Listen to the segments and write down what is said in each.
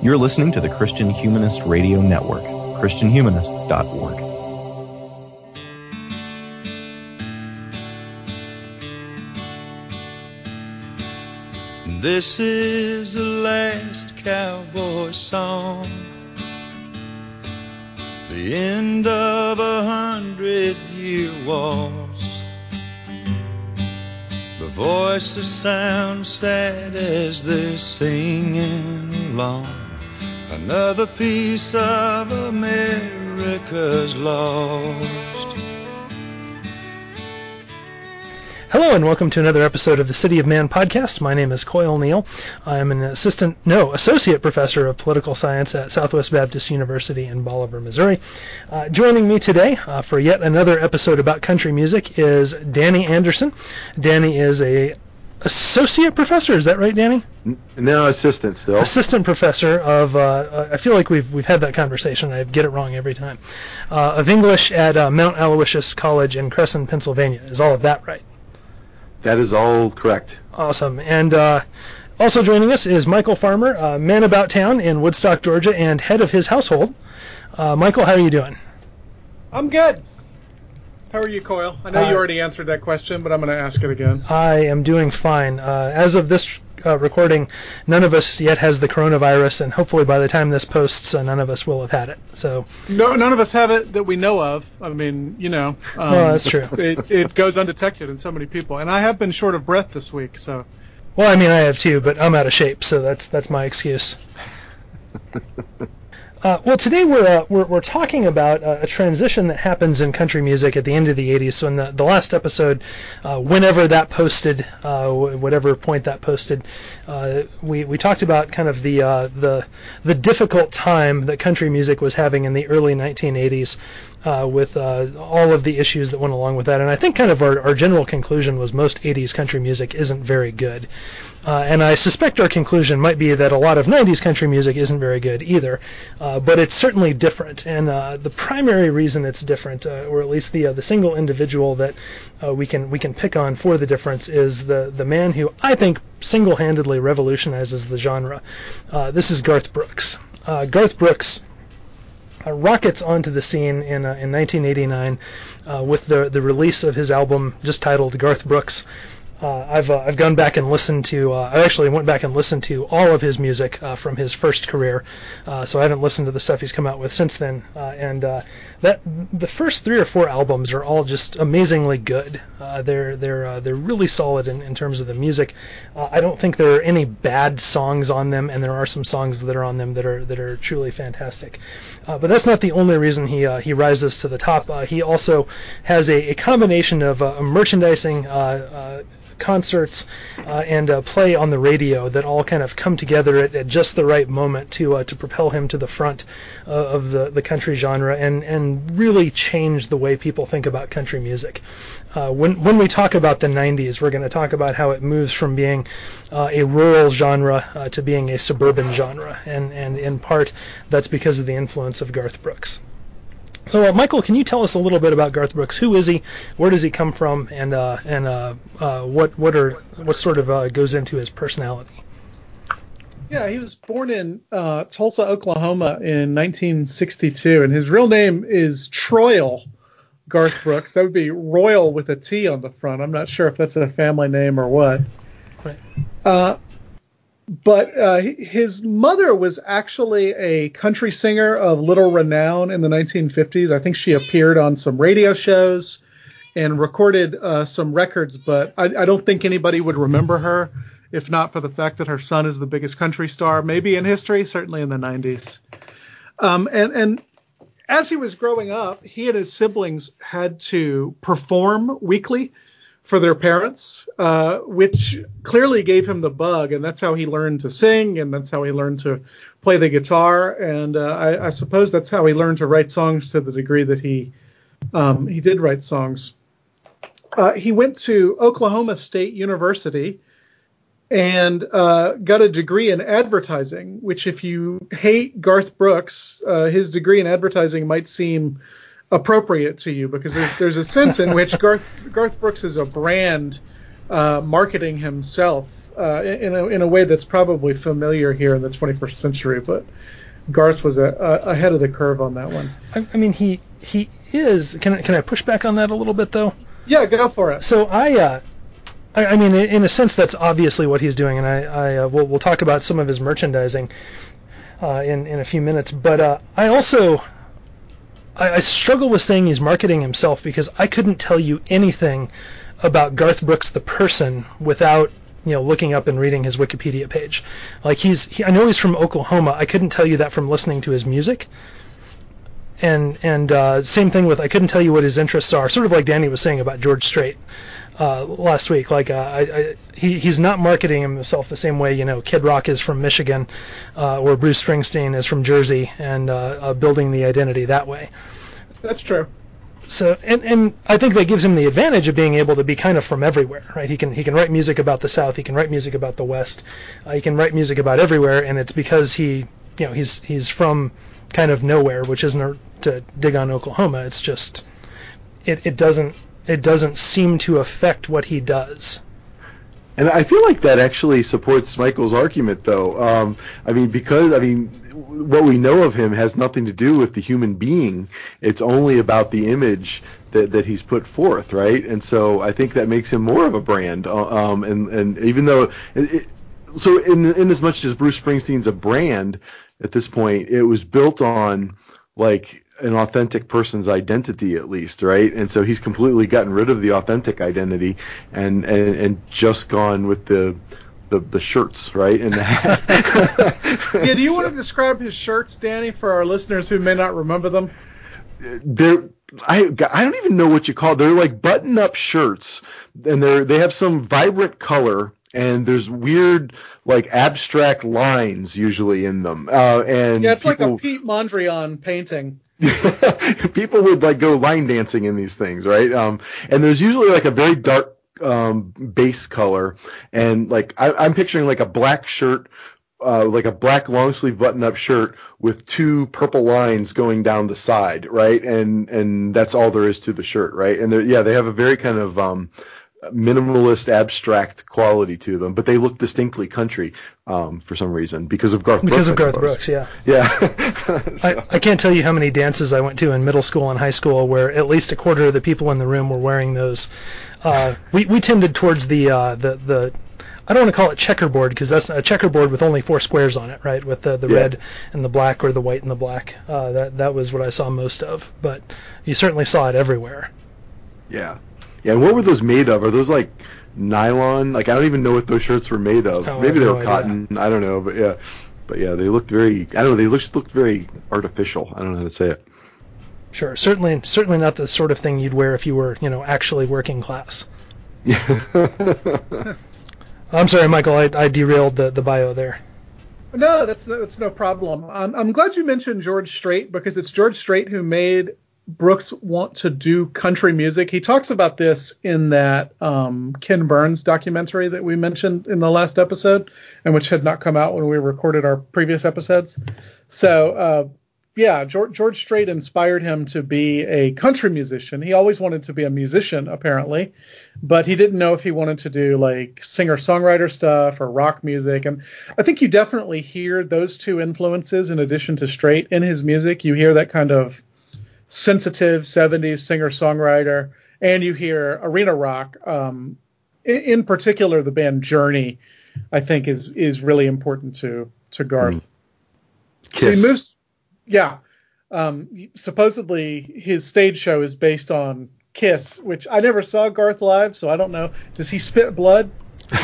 You're listening to the Christian Humanist Radio Network, christianhumanist.org. This is the last cowboy song, the end of 100-year wars. The voices sound sad as they're singing along. Another piece of America's lost. Hello and welcome to another episode of the City of Man podcast. My name is Coyle Neal. I'm an associate professor of political science at Southwest Baptist University in Bolivar, Missouri. Joining me today for yet another episode about country music is Danny Anderson. Danny is a associate professor, is that right, Danny? No, assistant still. Assistant professor of, I feel like we've had that conversation, I get it wrong every time, of English at Mount Aloysius College in Cresson, Pennsylvania. Is all of that right? That is all correct. Awesome. And also joining us is Michael Farmer, man about town in Woodstock, Georgia, and head of his household. Michael, how are you doing? I'm good. How are you, Coyle? I know you already answered that question, but I'm going to ask it again. I am doing fine. As of this recording, none of us yet has the coronavirus, and hopefully by the time this posts, none of us will have had it. So no, none of us have it that we know of. I mean, well, that's true. It goes undetected in so many people, and I have been short of breath this week. So. Well, I mean, I have too, but I'm out of shape, so that's my excuse. Well, today we're talking about a transition that happens in country music at the end of the 80s. So in the last episode, whenever that posted, whatever point that posted, we talked about kind of the difficult time that country music was having in the early 1980s with all of the issues that went along with that. And I think kind of our general conclusion was most 80s country music isn't very good. And I suspect our conclusion might be that a lot of 90s country music isn't very good either. But it's certainly different, and the primary reason it's different, or at least the single individual that we can pick on for the difference, is the man who I think single-handedly revolutionizes the genre. This is Garth Brooks. Garth Brooks rockets onto the scene in 1989 with the release of his album just titled Garth Brooks. I've gone back and listened to. I actually went back and listened to all of his music from his first career, so I haven't listened to the stuff he's come out with since then. And that the first 3 or 4 albums are all just amazingly good. They're really solid in terms of the music. I don't think there are any bad songs on them, and there are some songs that are on them that are truly fantastic. But that's not the only reason he rises to the top. He also has a combination of merchandising. Concerts and play on the radio that all kind of come together at just the right moment to propel him to the front of the country genre and really change the way people think about country music. When we talk about the 90s, we're going to talk about how it moves from being a rural genre to being a suburban genre, and in part that's because of the influence of Garth Brooks. So, Michael, can you tell us a little bit about Garth Brooks? Who is he? Where does he come from? And what sort of goes into his personality? Yeah, he was born in Tulsa, Oklahoma in 1962, and his real name is Troyle Garth Brooks. That would be Royal with a T on the front. I'm not sure if that's a family name or what. Right. But his mother was actually a country singer of little renown in the 1950s. I think she appeared on some radio shows and recorded some records, but I don't think anybody would remember her if not for the fact that her son is the biggest country star, maybe in history, certainly in the 90s. And as he was growing up, he and his siblings had to perform weekly for their parents, which clearly gave him the bug, and that's how he learned to sing, and that's how he learned to play the guitar, and I suppose that's how he learned to write songs to the degree that he did write songs. He went to Oklahoma State University and got a degree in advertising, which if you hate Garth Brooks, his degree in advertising might seem appropriate to you, because there's a sense in which Garth Brooks is a brand marketing himself in a way that's probably familiar here in the 21st century, but Garth was ahead of the curve on that one. I mean, he is. Can I push back on that a little bit though? Yeah, go for it. So I mean, in a sense, that's obviously what he's doing, and we'll talk about some of his merchandising in a few minutes. But I also I struggle with saying he's marketing himself, because I couldn't tell you anything about Garth Brooks the person without looking up and reading his Wikipedia page. Like I know he's from Oklahoma. I couldn't tell you that from listening to his music. And same thing with, I couldn't tell you what his interests are. Sort of like Danny was saying about George Strait last week. Like he's not marketing himself the same way Kid Rock is from Michigan, or Bruce Springsteen is from Jersey, and building the identity that way. That's true. So and I think that gives him the advantage of being able to be kind of from everywhere, right? He can write music about the South, he can write music about the West, he can write music about everywhere, and it's because he's from kind of nowhere, which isn't to dig on Oklahoma. It's just it doesn't seem to affect what he does. And I feel like that actually supports Michael's argument, though. Because what we know of him has nothing to do with the human being. It's only about the image that he's put forth, right? And so I think that makes him more of a brand. And even though, so in as much as Bruce Springsteen's a brand at this point, it was built on like an authentic person's identity, at least, right? And so he's completely gotten rid of the authentic identity and just gone with the shirts, right? And the hat. Yeah, do you want to describe his shirts, Danny, for our listeners who may not remember them? I don't even know what you call it. They're like button-up shirts, and they have some vibrant color, and there's weird, like, abstract lines usually in them. And yeah, it's like a Pete Mondrian painting. People would like go line dancing in these things, right? And there's usually like a very dark base color, and like I'm picturing like a black shirt, like a black long sleeve button up shirt with two purple lines going down the side, right? And that's all there is to the shirt, right? And they have a very kind of minimalist, abstract quality to them, but they look distinctly country for some reason because of Garth Brooks. Because of Garth Brooks, yeah. Yeah. So. I can't tell you how many dances I went to in middle school and high school where at least a quarter of the people in the room were wearing those. We tended towards the I don't want to call it checkerboard, because that's a checkerboard with only 4 squares on it, right? With the red and the black, or the white and the black. That was what I saw most of, but you certainly saw it everywhere. Yeah. Yeah, and what were those made of? Are those like nylon? Like, I don't even know what those shirts were made of. Maybe they were cotton. I don't know, but yeah, they looked very. I don't know. They looked very artificial. I don't know how to say it. Sure, certainly not the sort of thing you'd wear if you were, actually working class. Yeah. I'm sorry, Michael. I derailed the bio there. No, that's no problem. I'm glad you mentioned George Strait, because it's George Strait who made Brooks want to do country music. He talks about this in that Ken Burns documentary that we mentioned in the last episode, and which had not come out when we recorded our previous episodes. So, George Strait inspired him to be a country musician. He always wanted to be a musician, apparently, but he didn't know if he wanted to do like singer-songwriter stuff or rock music. And I think you definitely hear those two influences in addition to Strait in his music. You hear that kind of sensitive 70s singer-songwriter, and you hear arena rock. In particular, the band Journey, I think, is really important to Garth. Kiss. So he moves. Yeah. Supposedly his stage show is based on Kiss, which I never saw Garth live, so I don't know. Does he spit blood?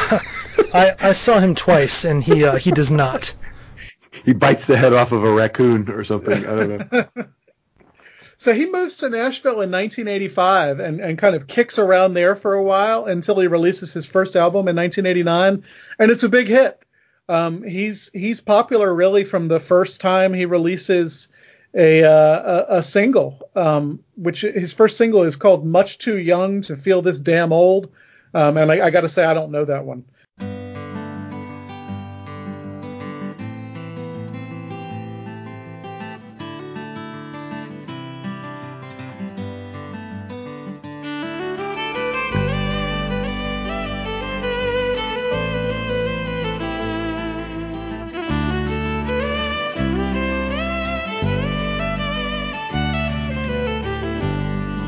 I saw him twice, and he does not. He bites the head off of a raccoon or something. I don't know. So he moves to Nashville in 1985 and kind of kicks around there for a while until he releases his first album in 1989, and it's a big hit. He's popular really from the first time he releases a single, which his first single is called "Much Too Young to Feel This Damn Old," and I got to say I don't know that one.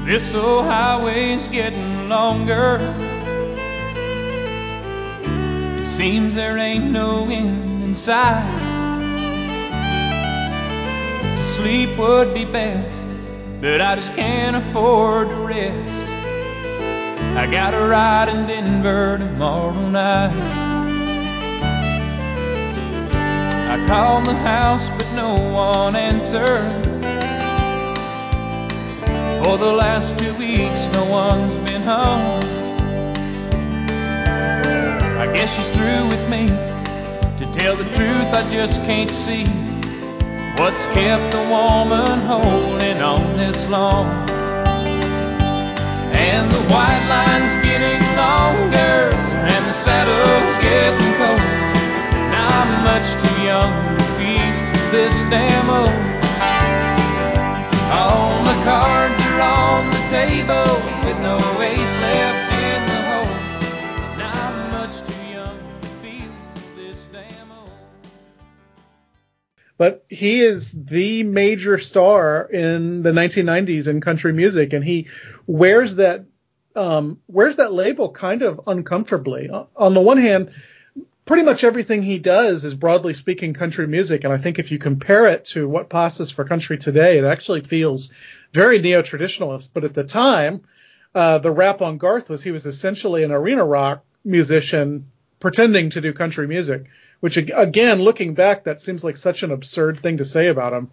This old highway's getting longer. It seems there ain't no end in sight. To sleep would be best, but I just can't afford to rest. I got a ride in Denver tomorrow night. I called the house, but no one answered. For the last 2 weeks, no one's been home. I guess she's through with me. To tell the truth, I just can't see what's kept the woman holding on this long. And the white line's getting longer, and the saddle's getting cold. Now I'm much too young to feel this damn old. All the cards are on the table with no ace left in the hole. Now I'm much too young to feel this damn old. But he is the major star in the 1990s in country music, and he wears that label kind of uncomfortably. On the one hand, pretty much everything he does is, broadly speaking, country music, and I think if you compare it to what passes for country today, it actually feels very neo-traditionalist. But at the time, the rap on Garth was he was essentially an arena rock musician pretending to do country music, which, again, looking back, that seems like such an absurd thing to say about him.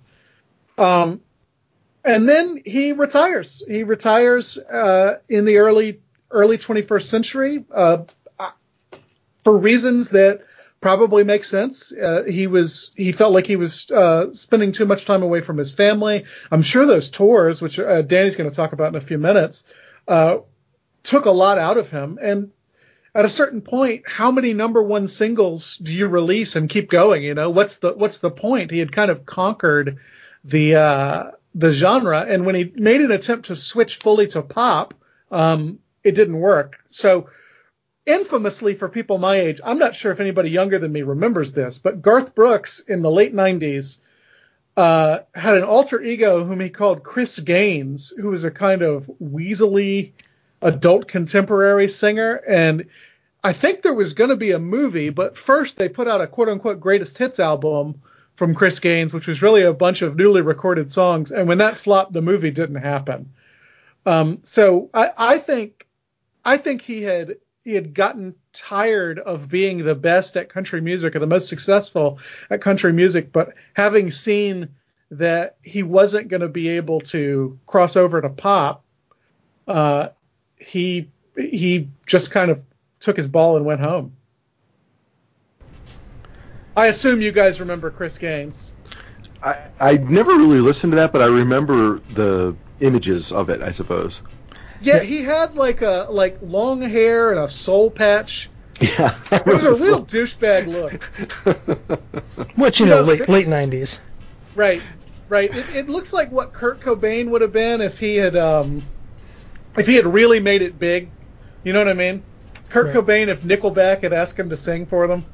And then he retires. He retires in the early 21st century for reasons that probably make sense. He felt like he was spending too much time away from his family. I'm sure those tours, which Danny's going to talk about in a few minutes, took a lot out of him. And at a certain point, how many number one singles do you release and keep going? You know, what's the point? He had kind of conquered the genre, and when he made an attempt to switch fully to pop, it didn't work. So infamously, for people my age, I'm not sure if anybody younger than me remembers this, but Garth Brooks in the late 90s had an alter ego whom he called Chris Gaines, who was a kind of weaselly adult contemporary singer. And I think there was going to be a movie, but first they put out a quote-unquote greatest hits album from Chris Gaines, which was really a bunch of newly recorded songs. And when that flopped, the movie didn't happen. So I think he had gotten tired of being the best at country music or the most successful at country music, but having seen that he wasn't going to be able to cross over to pop, he just kind of took his ball and went home. I assume you guys remember Chris Gaines. I never really listened to that, but I remember the images of it, I suppose. Yeah, he had like long hair and a soul patch. Yeah, it was a real douchebag look. Which, you know, late 90s. Right. It looks like what Kurt Cobain would have been if he had really made it big. You know what I mean? Kurt Cobain, if Nickelback had asked him to sing for them.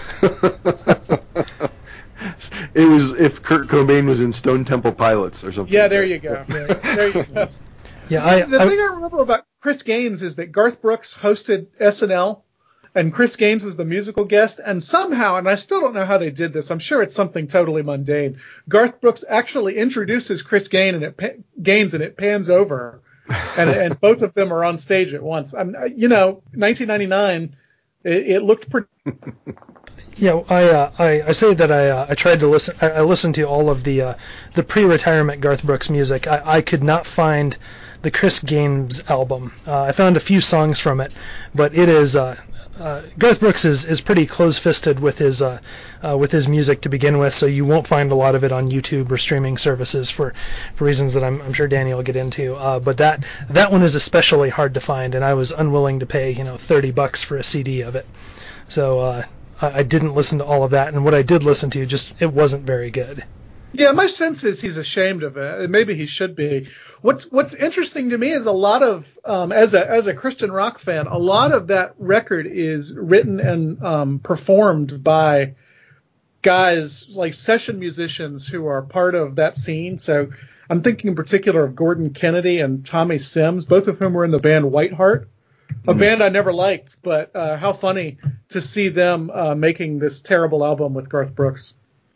It was if Kurt Cobain was in Stone Temple Pilots or something. Yeah, there you go. There you go. Yeah, the thing I remember about Chris Gaines is that Garth Brooks hosted SNL, and Chris Gaines was the musical guest, and somehow, and I still don't know how they did this, I'm sure it's something totally mundane, Garth Brooks actually introduces Chris Gaines, and it pans over, and both of them are on stage at once. 1999, it looked pretty... Yeah, I say that I tried to listen. I listened to all of the pre-retirement Garth Brooks music. I could not find the Chris Gaines album. I found a few songs from it, but it is Garth Brooks is pretty close-fisted with his music to begin with, so you won't find a lot of it on YouTube or streaming services for reasons that I'm sure Danny will get into. But that one is especially hard to find, and I was unwilling to pay $30 for a CD of it. So I didn't listen to all of that, and what I did listen to, it wasn't very good. Yeah, my sense is he's ashamed of it, and maybe he should be. What's interesting to me is a lot of, as a Christian rock fan, a lot of that record is written and performed by guys like session musicians who are part of that scene. So I'm thinking in particular of Gordon Kennedy and Tommy Sims, both of whom were in the band Whiteheart, a band I never liked, but how funny to see them making this terrible album with Garth Brooks.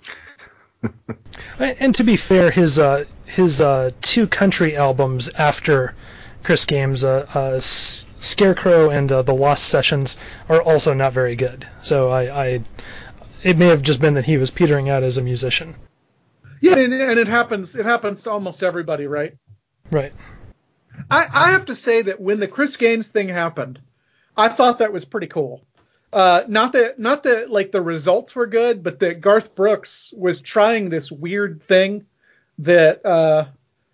And to be fair, his two country albums after Chris Games, Scarecrow and The Lost Sessions, are also not very good. So it may have just been that he was petering out as a musician. Yeah, and it happens to almost everybody, right? Right. I have to say that when the Chris Gaines thing happened, I thought that was pretty cool. Not that like the results were good, but that Garth Brooks was trying this weird thing that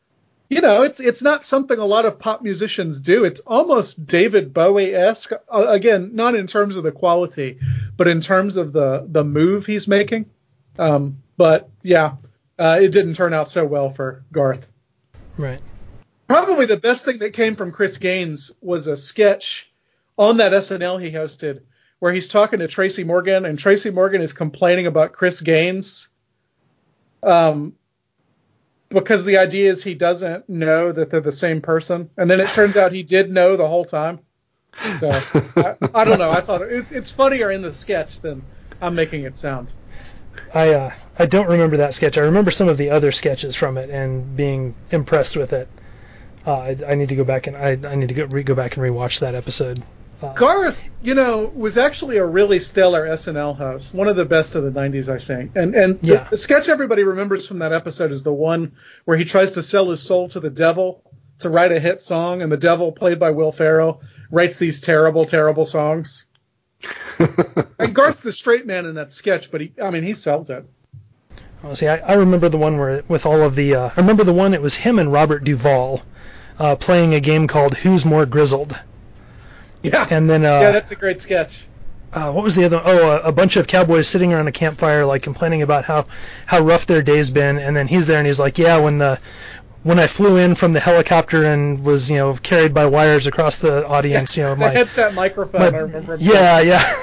it's not something a lot of pop musicians do. It's almost David Bowie-esque. Again, not in terms of the quality, but in terms of the move he's making. But yeah, it didn't turn out so well for Garth. Right. Probably the best thing that came from Chris Gaines was a sketch on that SNL he hosted where he's talking to Tracy Morgan, and Tracy Morgan is complaining about Chris Gaines because the idea is he doesn't know that they're the same person. And then it turns out he did know the whole time. So I don't know. I thought it's funnier in the sketch than I'm making it sound. I don't remember that sketch. I remember some of the other sketches from it and being impressed with it. I need to go back and I need to go back and rewatch that episode. Garth, was actually a really stellar SNL host, one of the best of the 90s, I think. And yeah. The sketch everybody remembers from that episode is the one where he tries to sell his soul to the devil to write a hit song, and the devil, played by Will Ferrell, writes these terrible, terrible songs. And Garth's the straight man in that sketch, but he sells it. Well, see, I remember the one where with all of the. I remember the one. It was him and Robert Duvall playing a game called Who's More Grizzled. Yeah. And then. That's a great sketch. What was the other? A bunch of cowboys sitting around a campfire, like complaining about how rough their day's been, and then he's there and he's like, yeah, when I flew in from the helicopter and was, carried by wires across the audience, the headset microphone, I remember. Yeah.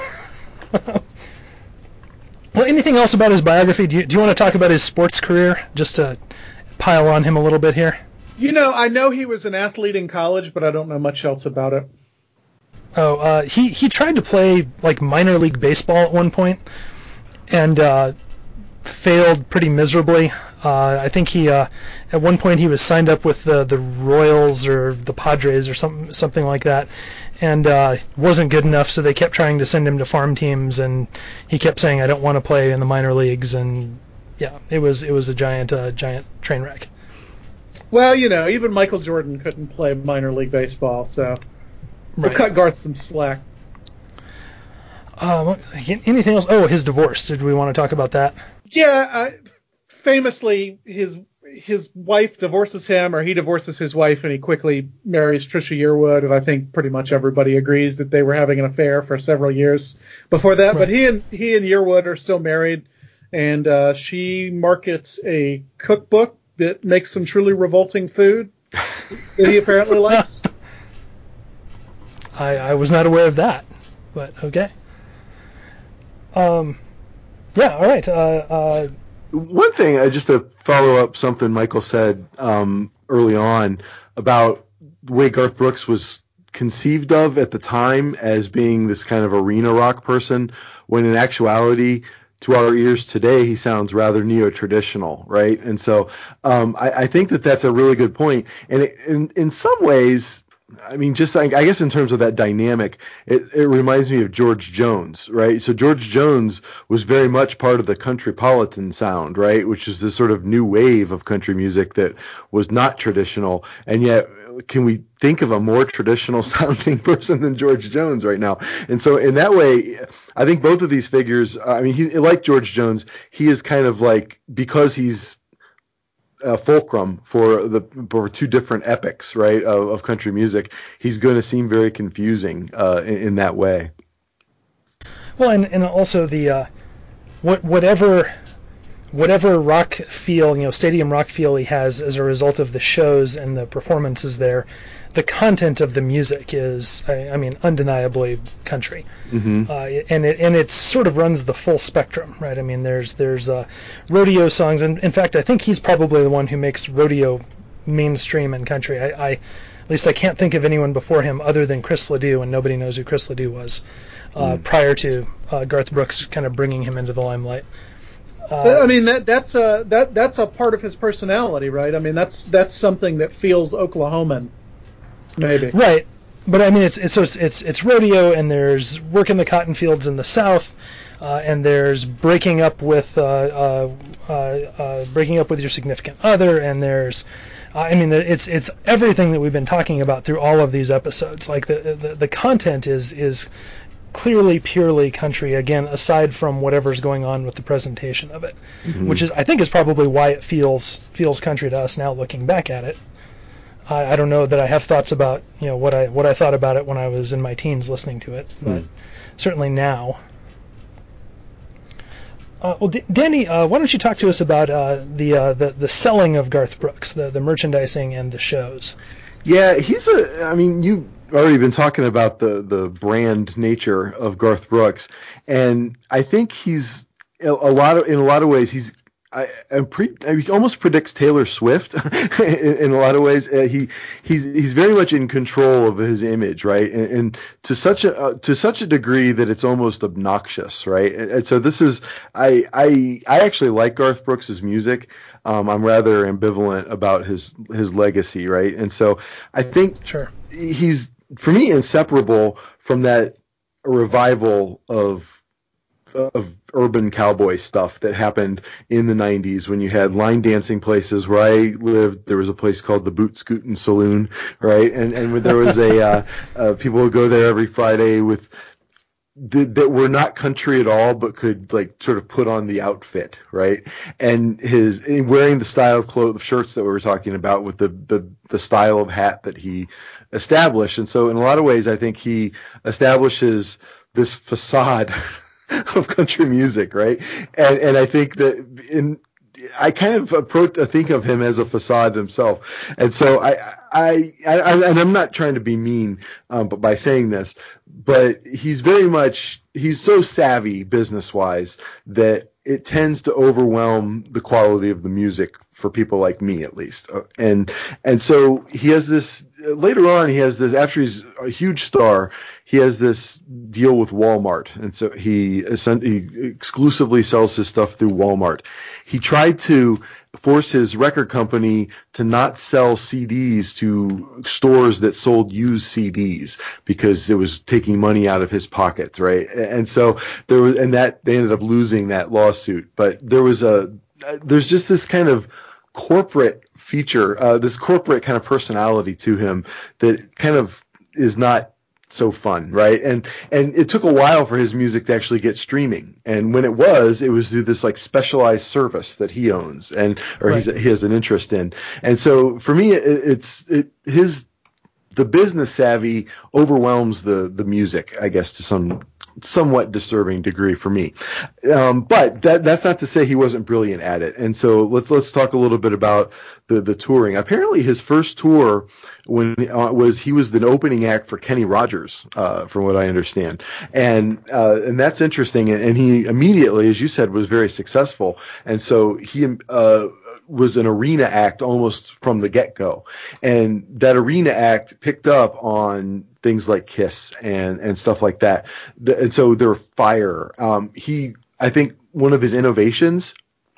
Well, anything else about his biography? Do you want to talk about his sports career, just to pile on him a little bit here? I know he was an athlete in college, but I don't know much else about it. Oh, he tried to play like minor league baseball at one point, and failed pretty miserably. I think he at one point he was signed up with the Royals or the Padres or something like that, and wasn't good enough. So they kept trying to send him to farm teams, and he kept saying, "I don't want to play in the minor leagues." And yeah, it was a giant train wreck. Well, even Michael Jordan couldn't play minor league baseball, so we'll cut Garth some slack. Anything else? Oh, his divorce. Did we want to talk about that? Yeah, famously, his wife divorces him, or he divorces his wife, and he quickly marries Trisha Yearwood, and I think pretty much everybody agrees that they were having an affair for several years before that. Right. But he and Yearwood are still married, and she markets a cookbook that makes some truly revolting food that he apparently likes. I was not aware of that, but okay. Yeah, all right. One thing, just to follow up something Michael said early on about the way Garth Brooks was conceived of at the time as being this kind of arena rock person, when in actuality, to our ears today, he sounds rather neo-traditional, right? And so I think that's a really good point. And in some ways, I mean, just I guess in terms of that dynamic, it reminds me of George Jones, right? So George Jones was very much part of the countrypolitan sound, right? Which is this sort of new wave of country music that was not traditional. And yet, can we think of a more traditional sounding person than George Jones right now? And so in that way, I think both of these figures, like George Jones, he is kind of like, because he's fulcrum for two different epochs, right, of country music, he's going to seem very confusing in that way. Well, and also the whatever whatever rock feel, stadium rock feel he has as a result of the shows and the performances there, the content of the music is, undeniably country. Mm-hmm. And it sort of runs the full spectrum, right? I mean, there's rodeo songs, and in fact, I think he's probably the one who makes rodeo mainstream in country. At least I can't think of anyone before him other than Chris Ledoux, and nobody knows who Chris Ledoux was prior to Garth Brooks kind of bringing him into the limelight. That's a part of his personality, right? I mean, that's something that feels Oklahoman, maybe. Right, but I mean, it's rodeo, and there's work in the cotton fields in the South, and there's breaking up with your significant other, and there's it's everything that we've been talking about through all of these episodes. Like the content is clearly purely country, again, aside from whatever's going on with the presentation of it, Mm-hmm. which I think is probably why it feels country to us now, looking back at it. I don't know that I have thoughts about what I thought about it when I was in my teens listening to it, but certainly now. Well, Danny, why don't you talk to us about the selling of Garth Brooks, the merchandising and the shows? Yeah, you've already been talking about the brand nature of Garth Brooks, and I think he's in a lot of ways he almost predicts Taylor Swift in a lot of ways. He's very much in control of his image, right? And to such a degree that it's almost obnoxious, right? And so this is I actually like Garth Brooks' music. I'm rather ambivalent about his legacy, right? And so I think he's, for me, inseparable from that revival of urban cowboy stuff that happened in the 90s when you had line dancing places. Where I lived, there was a place called the Boot Scootin' Saloon, right? And there was people would go there every Friday with that were not country at all, but could sort of put on the outfit, right? And wearing the style of shirts that we were talking about, with the style of hat that he established. And so in a lot of ways, I think he establishes this facade of country music, right? And I think that I kind of think of him as a facade himself. And so and I'm not trying to be mean, but by saying this, but he's so savvy business-wise that it tends to overwhelm the quality of the music for people like me, at least. And so he has this, later on, after he's a huge star, he has this deal with Walmart. And so he exclusively sells his stuff through Walmart. He tried to force his record company to not sell CDs to stores that sold used CDs because it was taking money out of his pocket, right? And so they ended up losing that lawsuit. But there's just this kind of corporate feature, this corporate kind of personality to him that kind of is not so fun, right? And it took a while for his music to actually get streaming, and when it was through this specialized service that he owns he has an interest in. And so for me, the business savvy overwhelms the music, I guess, to some somewhat disturbing degree for me. But that's not to say he wasn't brilliant at it. And so let's talk a little bit about the touring. Apparently his first tour he was the opening act for Kenny Rogers, from what I understand. And that's interesting. And he immediately, as you said, was very successful. And so he was an arena act almost from the get-go. And that arena act picked up on things like Kiss and stuff like that. And so they're fire. I think one of his innovations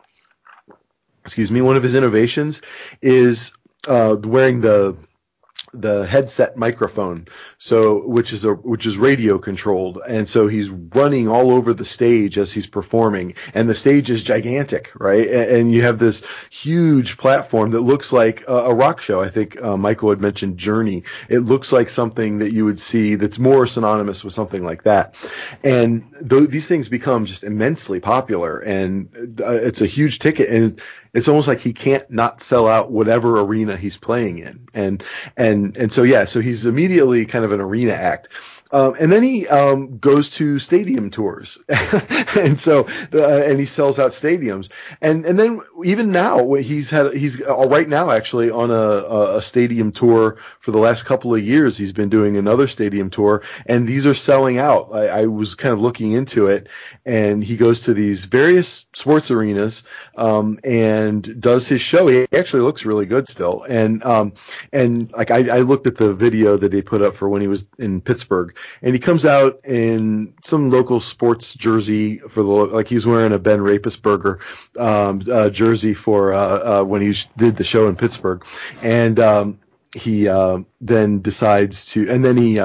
is wearing the headset microphone, which is radio controlled, and so he's running all over the stage as he's performing, and the stage is gigantic, right? And you have this huge platform that looks like a rock show. I think Michael had mentioned Journey. It looks like something that you would see that's more synonymous with something like that. And these things become just immensely popular, and it's a huge ticket, and it's almost like he can't not sell out whatever arena he's playing in. And so he's immediately kind of an arena act. And then he goes to stadium tours, and so and he sells out stadiums. And then even now he's right now actually on a stadium tour for the last couple of years. He's been doing another stadium tour, and these are selling out. I was kind of looking into it, and he goes to these various sports arenas and does his show. He actually looks really good still, and like I looked at the video that he put up for when he was in Pittsburgh. And he comes out in some local sports jersey like he's wearing a Ben Roethlisberger jersey for when he did the show in Pittsburgh, and he then decides to, and then he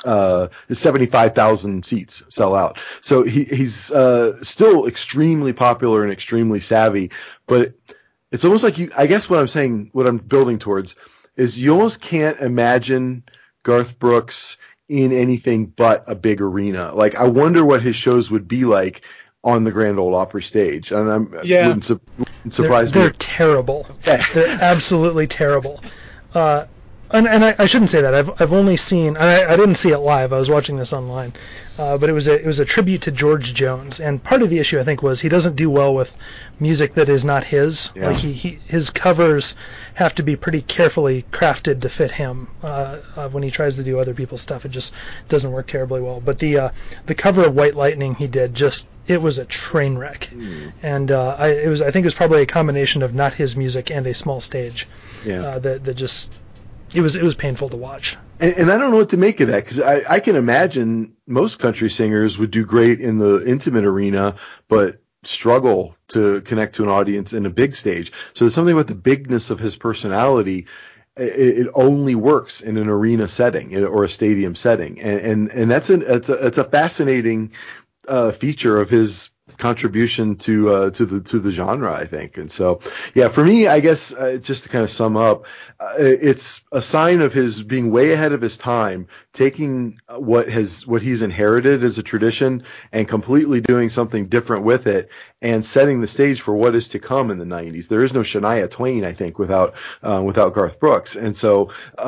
75,000 seats sell out. So he's still extremely popular and extremely savvy, but it's almost like I guess what I'm building towards is you almost can't imagine Garth Brooks in anything but a big arena. Like, I wonder what his shows would be like on the Grand Ole Opry stage. And wouldn't surprise me. They're terrible. They're absolutely terrible. And I shouldn't say that. I've only seen. I didn't see it live. I was watching this online, but it was a tribute to George Jones. And part of the issue, I think, was he doesn't do well with music that is not his. Yeah. Like his covers have to be pretty carefully crafted to fit him. When he tries to do other people's stuff, it just doesn't work terribly well. But the cover of White Lightning he did, it was a train wreck. And I think it was probably a combination of not his music and a small stage. Yeah. That just. It was painful to watch. And I don't know what to make of that, because I can imagine most country singers would do great in the intimate arena, but struggle to connect to an audience in a big stage. So there's something about the bigness of his personality. It only works in an arena setting or a stadium setting. And it's a fascinating feature of his contribution to the genre, I think. And so, yeah, for me, I guess just to kind of sum up, it's a sign of his being way ahead of his time, taking what he's inherited as a tradition and completely doing something different with it, and setting the stage for what is to come in the 90s. There is no Shania Twain, I think, without Garth Brooks. And so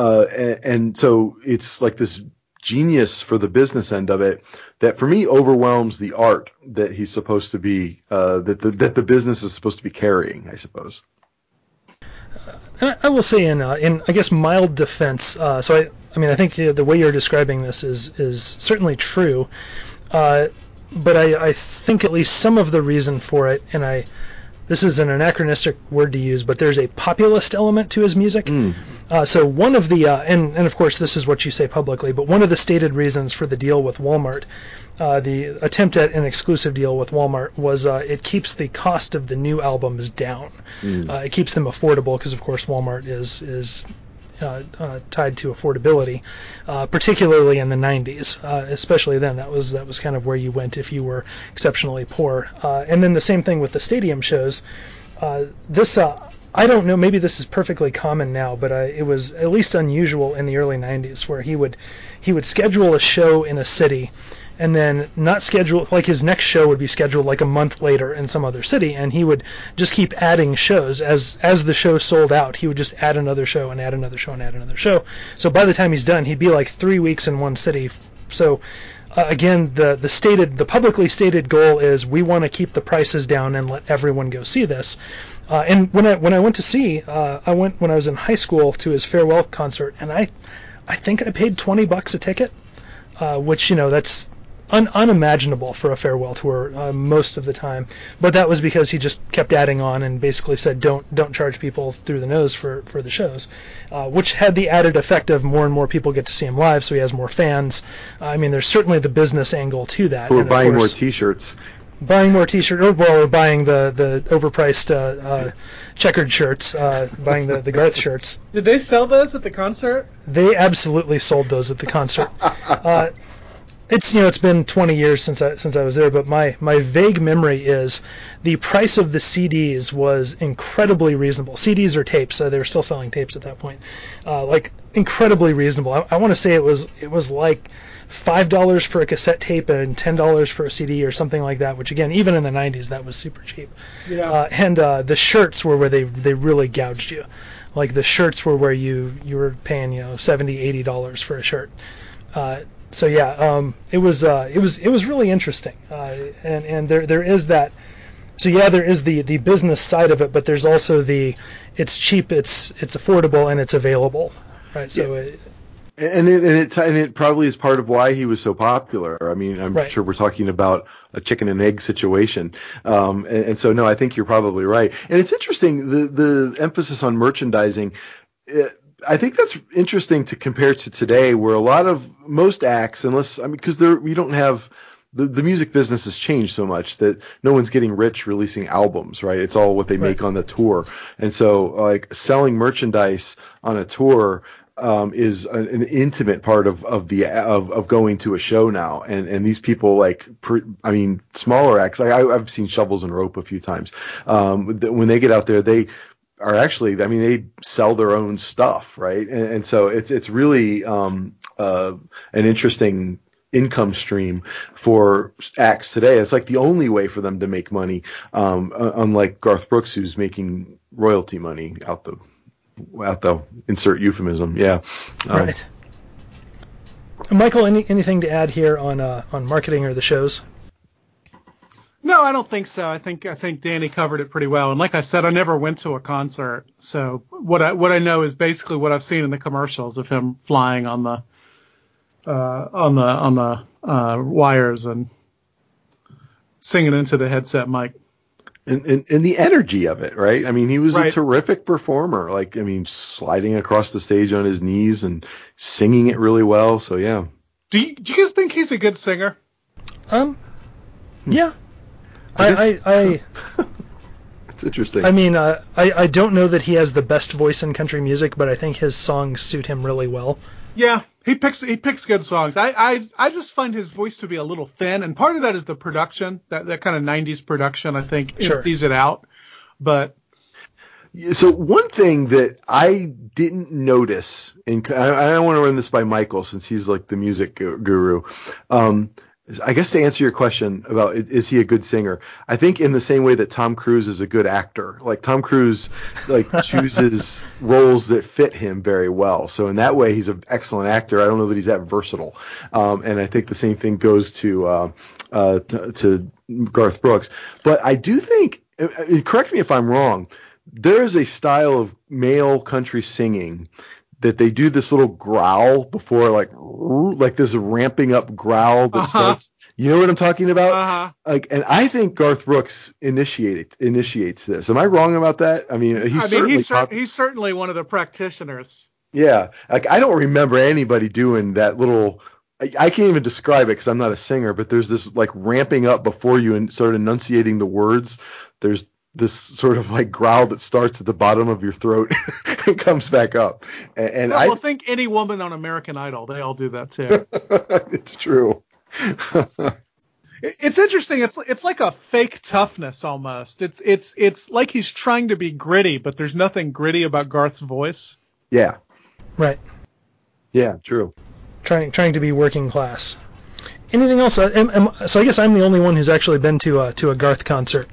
so it's like this genius for the business end of it that for me overwhelms the art that he's supposed to be, that the business is supposed to be carrying, I suppose. I will say in I guess mild defense, so I think the way you're describing this is certainly true, but I think at least some of the reason for it, and this is an anachronistic word to use, but there's a populist element to his music. So one of the, and of course this is what you say publicly, but one of the stated reasons for the deal with Walmart, the attempt at an exclusive deal with Walmart, was it keeps the cost of the new albums down. It keeps them affordable, because of course Walmart is tied to affordability, particularly in the 90s, especially then. That was kind of where you went if you were exceptionally poor. And then the same thing with the stadium shows. I don't know, maybe this is perfectly common now, but it was at least unusual in the early 90s, where he would schedule a show in a city, and then not schedule, like his next show would be scheduled like a month later in some other city, and he would just keep adding shows. As the show sold out, he would just add another show and add another show and add another show. So by the time he's done, he'd be like 3 weeks in one city. So again, the publicly stated goal is we want to keep the prices down and let everyone go see this. And when I went to see, I went when I was in high school to his farewell concert, and I think I paid $20 a ticket, which, that's unimaginable for a farewell tour most of the time. But that was because he just kept adding on and basically said don't charge people through the nose for the shows, which had the added effect of more and more people get to see him live, so he has more fans. There's certainly the business angle to that. We're buying more T-shirts. Buying more T-shirts, or buying the overpriced checkered shirts, buying the Garth shirts. Did they sell those at the concert? They absolutely sold those at the concert. It's been 20 years since I was there, but my vague memory is the price of the CDs was incredibly reasonable. CDs or tapes, they were still selling tapes at that point, like incredibly reasonable. I want to say it was like $5 for a cassette tape and $10 for a CD or something like that, which again, even in the 90s, that was super cheap. Yeah. And the shirts were where they really gouged you. Like the shirts were where you were paying $70, $80 for a shirt. So yeah, it was really interesting, and there is that. So yeah, there is the business side of it, but there's also it's cheap, it's affordable, and it's available, right? So. Yeah. And it probably is part of why he was so popular. I mean, I'm Right. sure we're talking about a chicken and egg situation. And so no, I think you're probably right. And it's interesting, the emphasis on merchandising. I think that's interesting to compare to today, where most acts, because we don't have the music business has changed so much that no one's getting rich releasing albums, right? It's all what they make on the tour. And so like selling merchandise on a tour is an intimate part of going to a show now, and these people smaller acts. I've seen Shovels and Rope a few times. When they get out there, they are actually, they sell their own stuff, right? And so it's really an interesting income stream for acts today. It's like the only way for them to make money, unlike Garth Brooks, who's making royalty money out the insert euphemism. Yeah. Right. Michael, anything to add here on marketing or the shows? No, I don't think so. I think Danny covered it pretty well. And like I said, I never went to a concert, so what I know is basically what I've seen in the commercials of him flying on the wires and singing into the headset mic. And the energy of it, right? I mean, he was a terrific performer. Sliding across the stage on his knees and singing it really well. So yeah. Do you guys think he's a good singer? Yeah. I It's interesting. I mean, I don't know that he has the best voice in country music, but I think his songs suit him really well. Yeah, he picks good songs. I just find his voice to be a little thin, and part of that is the production, that kind of 90s production, I think, empties it out. But so one thing that I didn't notice, and I want to run this by Michael since he's like the music guru. I guess to answer your question about is he a good singer, I think in the same way that Tom Cruise is a good actor. Like Tom Cruise chooses roles that fit him very well. So in that way, he's an excellent actor. I don't know that he's that versatile. And I think the same thing goes to Garth Brooks. But I do think, correct me if I'm wrong, there is a style of male country singing that they do this little growl before, like this ramping up growl that starts. You know what I'm talking about? And I think Garth Brooks initiates this. Am I wrong about that? I mean, he's certainly one of the practitioners. Yeah, I don't remember anybody doing that little. I can't even describe it because I'm not a singer. But there's this ramping up before you and start enunciating the words. There's this sort of growl that starts at the bottom of your throat and comes back up. And I think any woman on American Idol, they all do that too. It's true. It's interesting. It's like a fake toughness almost. It's like he's trying to be gritty, but there's nothing gritty about Garth's voice. Yeah. Right. Yeah, true. Trying to be working class. Anything else? So I guess I'm the only one who's actually been to a Garth concert.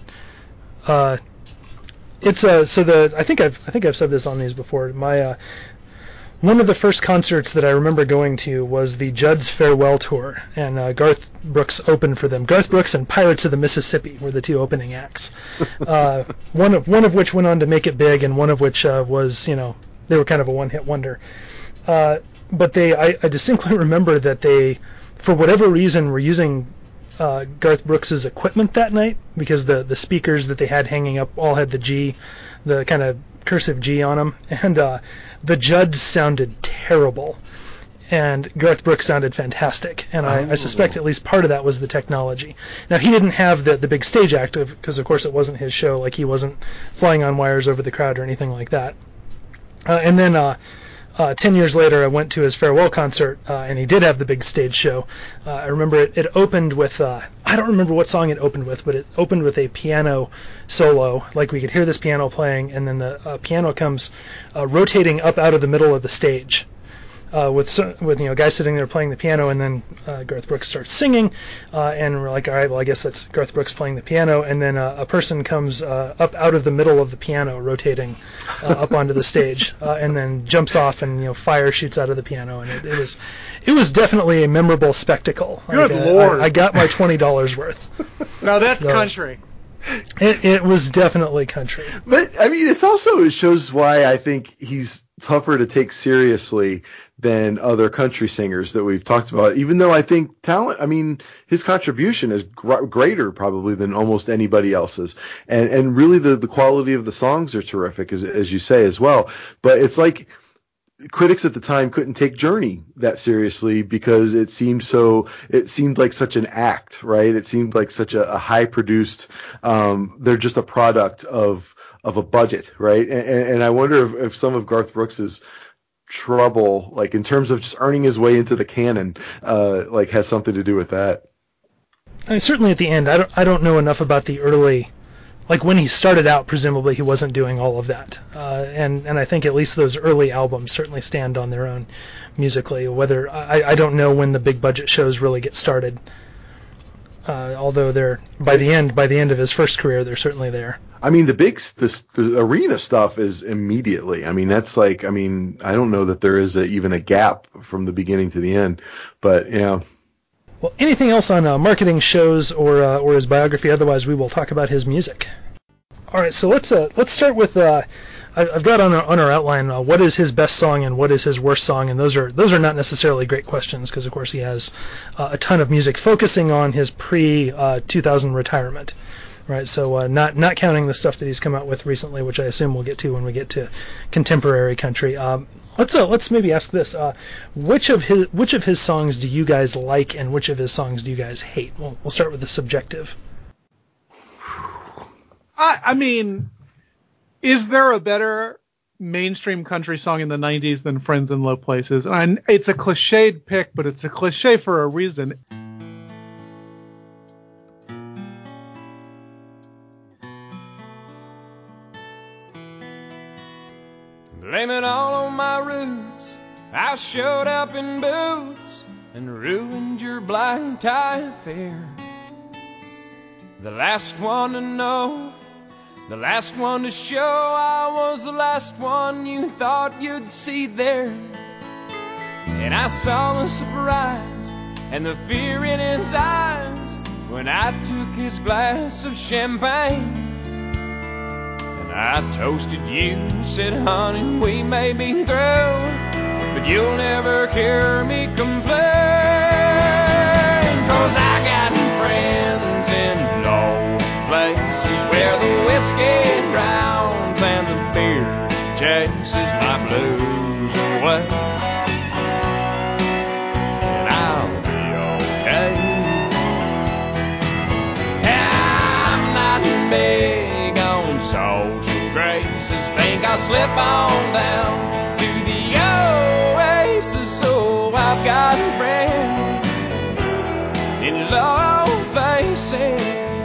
It's I think I've said this on these before. My one of the first concerts that I remember going to was the Judd's Farewell Tour, and Garth Brooks opened for them. Garth Brooks and Pirates of the Mississippi were the two opening acts. One of which went on to make it big, and one of which was, they were kind of a one-hit wonder. But I distinctly remember that they, for whatever reason, were using Garth Brooks's equipment that night, because the speakers that they had hanging up all had the kind of cursive G on them, and the Judds sounded terrible, and Garth Brooks sounded fantastic, and I suspect at least part of that was the technology. Now, he didn't have the big stage act, because of course it wasn't his show, like he wasn't flying on wires over the crowd or anything like that. And then 10 years later, I went to his farewell concert, and he did have the big stage show. I remember it opened with, I don't remember what song it opened with, but it opened with a piano solo. Like, we could hear this piano playing, and then the piano comes rotating up out of the middle of the stage. with a guy sitting there playing the piano, and then Garth Brooks starts singing, and we're like, all right, well, I guess that's Garth Brooks playing the piano, and then a person comes up out of the middle of the piano, rotating up onto the stage, and then jumps off, and fire shoots out of the piano, and it was definitely a memorable spectacle. Good Lord! I got my $20 worth. Now that's country. It was definitely country. But I mean, it shows why I think he's tougher to take seriously than other country singers that we've talked about. Even though I think his contribution is greater probably than almost anybody else's, and really the quality of the songs are terrific, as you say as well. But it's like critics at the time couldn't take Journey that seriously because it seemed like such an act, right? It seemed like such a high produced, they're just a product of a budget, right? And I wonder if some of Garth Brooks's trouble, like in terms of just earning his way into the canon, like has something to do with that. I mean, certainly at the end, I don't know enough about the early. Like when he started out, presumably he wasn't doing all of that, and I think at least those early albums certainly stand on their own musically. Whether I don't know when the big budget shows really get started, although they're by the end of his first career, they're certainly there. I mean, the arena stuff is immediately. I mean, that's like, I don't know that there is even a gap from the beginning to the end, but yeah. Well, anything else on marketing shows or his biography? Otherwise, we will talk about his music. All right, so let's start with. I've got on our outline what is his best song and what is his worst song, and those are not necessarily great questions because of course he has a ton of music focusing on his pre-2000 retirement. Right, so not counting the stuff that he's come out with recently, which I assume we'll get to when we get to contemporary country. Let's maybe ask this: which of his songs do you guys like, and which of his songs do you guys hate? We'll start with the subjective. I mean, is there a better mainstream country song in the 90s than Friends in Low Places? And it's a cliched pick, but it's a cliche for a reason. Blame it all on my roots. I showed up in boots and ruined your black tie affair. The last one to know, the last one to show, I was the last one you thought you'd see there. And I saw the surprise and the fear in his eyes when I took his glass of champagne. I toasted you, said, honey, we may be through, but you'll never hear me complain. 'Cause I got friends in low places where the whiskey drowns and the beer chases my blues away. And I'll be okay. I'm not big on social graces, think I'll slip on down to the oasis. So I've got friends in low places.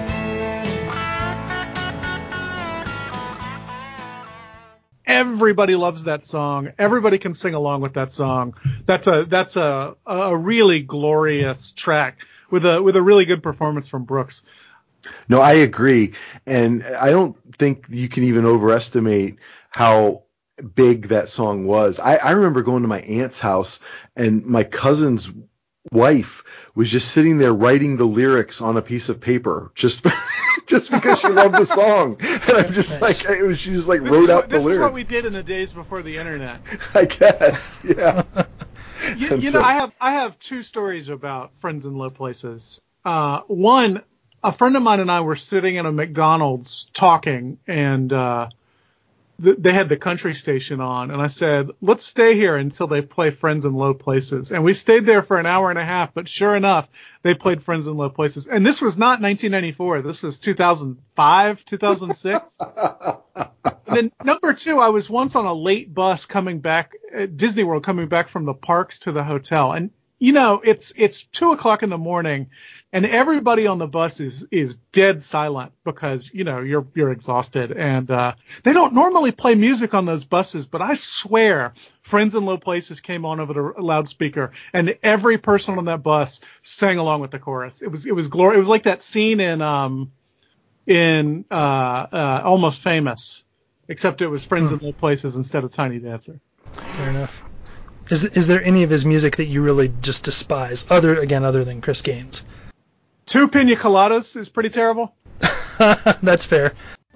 Everybody loves that song. Everybody can sing along with that song. That's a really glorious track with a really good performance from Brooks. No, I agree. And I don't think you can even overestimate how big that song was. I remember going to my aunt's house and my cousin's wife was just sitting there writing the lyrics on a piece of paper just because she loved the song. And I'm just nice. She just wrote out the lyrics. This is what we did in the days before the internet. I guess, yeah. you know, I have two stories about Friends in Low Places. One, a friend of mine and I were sitting in a McDonald's talking, and they had the country station on, and I said, let's stay here until they play Friends in Low Places. And we stayed there for an hour and a half, but sure enough, they played Friends in Low Places. And this was not 1994. This was 2005, 2006. And then number two, I was once on a late bus coming back at Disney World, coming back from the parks to the hotel. And, you know, it's 2:00 in the morning. and everybody on the bus is dead silent because you're exhausted, and they don't normally play music on those buses, but I swear Friends in Low Places came on over the loudspeaker, and every person on that bus sang along with the chorus. It was glorious. It was like that scene in Almost Famous, except it was Friends in Low Places instead of Tiny Dancer. Fair enough. Is there any of his music that you really just despise, other than Chris Gaines? Two Pina Coladas is pretty terrible. That's fair.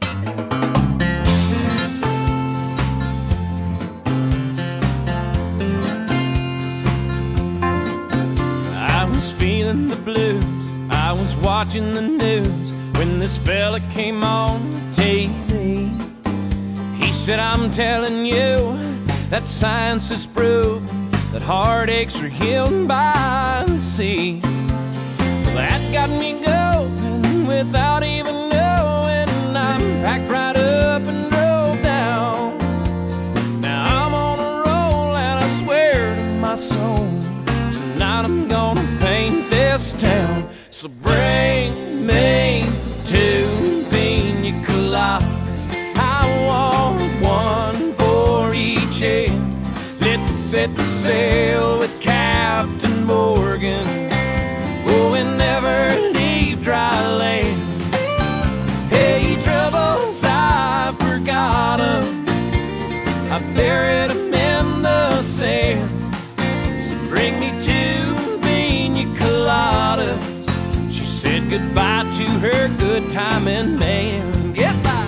I was feeling the blues. I was watching the news when this fella came on TV. He said, I'm telling you that science has proven that heartaches are healed by the sea. Well, that got me going without even knowing. I'm packed right up and drove down. Now I'm on a roll and I swear to my soul, tonight I'm gonna paint this town. So bring me 2 pina coladas. I want one for each head. Let's set the sail with Captain Morgan. Oh, and never leave dry land. Hey, troubles, I forgot 'em. I buried 'em in the sand. So bring me 2 pina coladas. She said goodbye to her good timing man. Goodbye.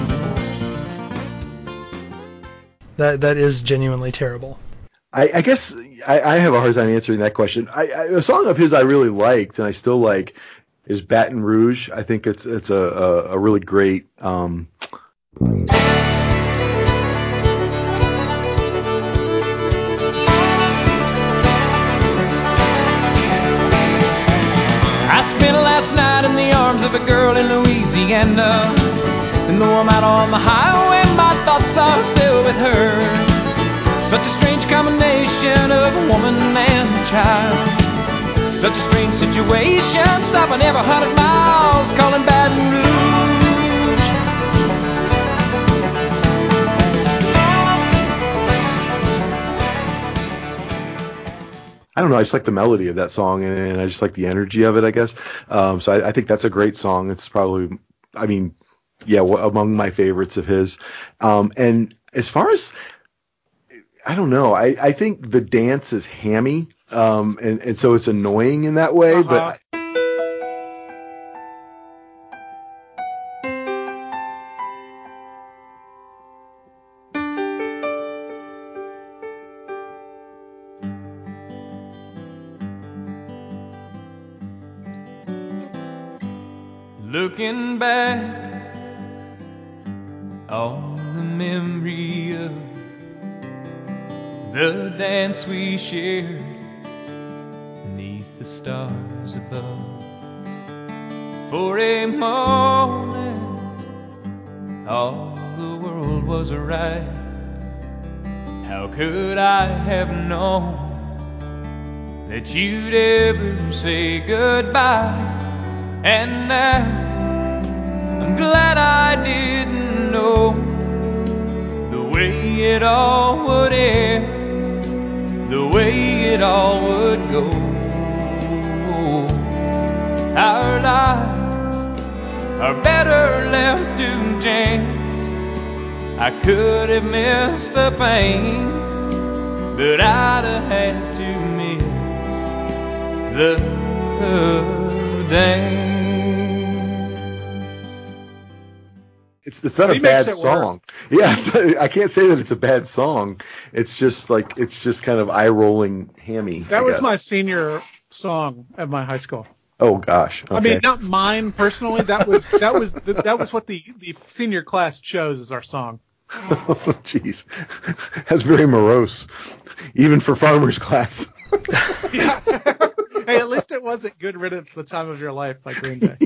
That is genuinely terrible. I guess I have a hard time answering that question. A song of his I really liked and I still like is Baton Rouge. I think it's a really great. I spent last night in the arms of a girl in Louisiana, and though I'm out on the highway, my thoughts are still with her. Such a strange combination of a woman and a child. Such a strange situation, stopping every 100 miles, calling Baton Rouge. I don't know. I just like the melody of that song, and I just like the energy of it, I guess. So I think that's a great song. It's probably, among my favorites of his. And as far as, I don't know. I think the dance is hammy, and so it's annoying in that way. But looking back on the memory of the dance we shared beneath the stars above. For a moment, all the world was right. How could I have known that you'd ever say goodbye? And now I'm glad I didn't know the way it all would end, the way it all would go. Our lives are better left to chance. I could have missed the pain, but I'd have had to miss the dance. It's not a bad song. Yes, I can't say that it's a bad song. It's just kind of eye-rolling hammy. That was my senior song at my high school. Oh gosh. Okay. I mean, not mine personally. That was what the senior class chose as our song. Oh jeez, that's very morose, even for farmers class. Yeah. Hey, at least it wasn't "Good Riddance, the Time of Your Life" by Green Day.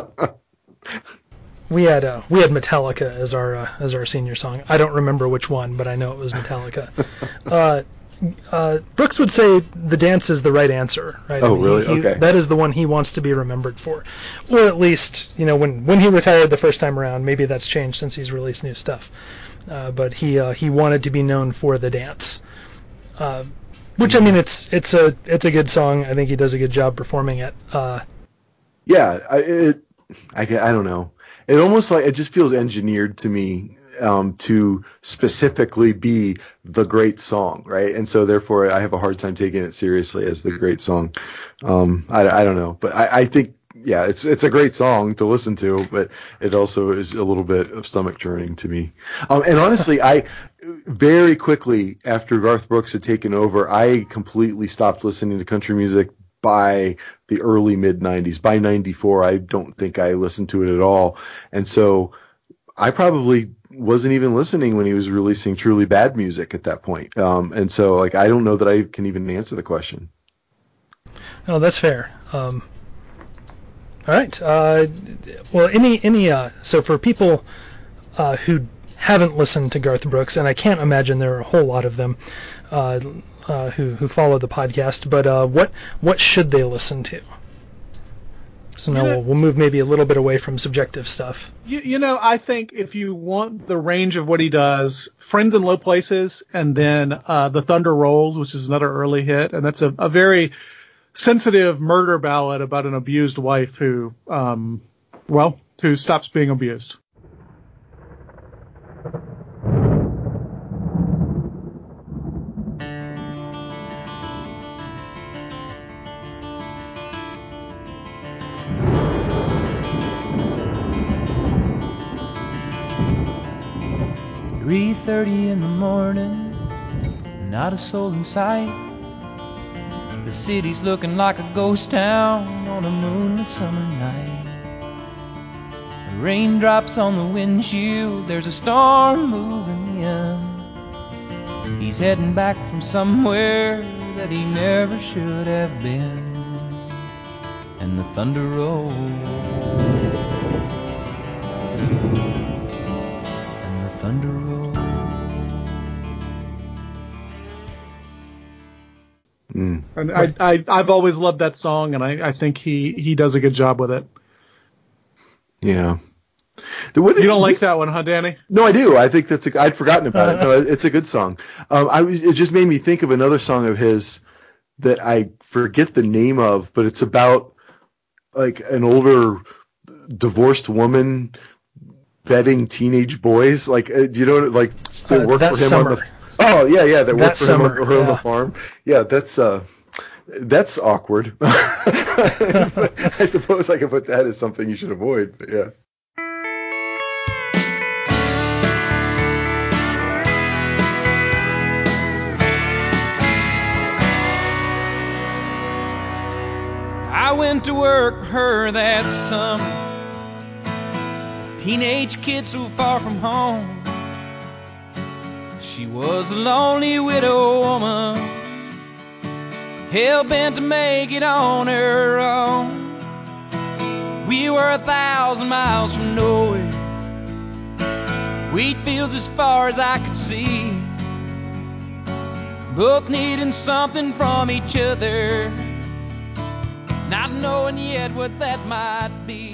We had Metallica as our senior song. I don't remember which one, but I know it was Metallica. Brooks would say the dance is the right answer, right? Oh, really? Okay. That is the one he wants to be remembered for. Or at least, when he retired the first time around, maybe that's changed since he's released new stuff. But he wanted to be known for the dance. Which, I mean, it's a good song. I think he does a good job performing it. Yeah, I don't know. It almost like it just feels engineered to me to specifically be the great song, right? And so therefore I have a hard time taking it seriously as the great song. I don't know, but I think, yeah, it's a great song to listen to, but it also is a little bit of stomach churning to me. And honestly, I very quickly after Garth Brooks had taken over, I completely stopped listening to country music by the early mid 90s. By 94, I don't think I listened to it at all. And so I probably wasn't even listening when he was releasing truly bad music at that point. And so, like, I don't know that I can even answer the question. Oh, that's fair. All right. Well, so for people who haven't listened to Garth Brooks, and I can't imagine there are a whole lot of them who follow the podcast, but what should they listen to? So now we'll move maybe a little bit away from subjective stuff. I think if you want the range of what he does, Friends in Low Places, and then The Thunder Rolls, which is another early hit, and that's a very sensitive murder ballad about an abused wife who stops being abused. "3:30 in the morning, not a soul in sight. The city's looking like a ghost town on a moonlit summer night. The raindrops on the windshield, there's a storm moving in. He's heading back from somewhere that he never should have been. And the thunder rolls, and the thunder rolls." And I've always loved that song, and I think he does a good job with it. Yeah. You don't like that one, huh, Danny? No, I do. I think I'd forgotten about it. No, it's a good song. It just made me think of another song of his that I forget the name of, but it's about like an older divorced woman vetting teenage boys. Like, do you know, like they work for him Summer. on the. Oh yeah, that work for Summer, him on the farm. Yeah, that's awkward. I suppose I could put that as something you should avoid. But yeah. I went to work for her that summer. Teenage kid so far from home. She was a lonely widow woman, hell-bent to make it on her own. We were 1,000 miles from nowhere, wheat fields as far as I could see, both needing something from each other, not knowing yet what that might be.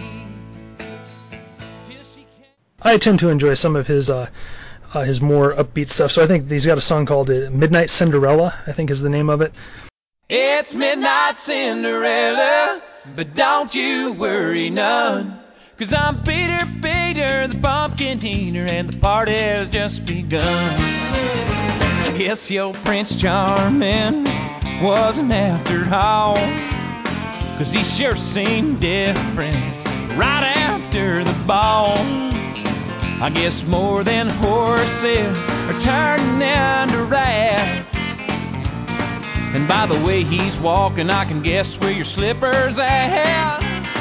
I tend to enjoy some of his more upbeat stuff, so I think he's got a song called Midnight Cinderella, I think is the name of it. It's Midnight Cinderella, but don't you worry none, 'cause I'm Peter, the pumpkin eater, and the party has just begun. I guess your Prince Charming wasn't after all, 'cause he sure seemed different right after the ball. I guess more than horses are turning into rats, and by the way he's walking, I can guess where your slipper's at.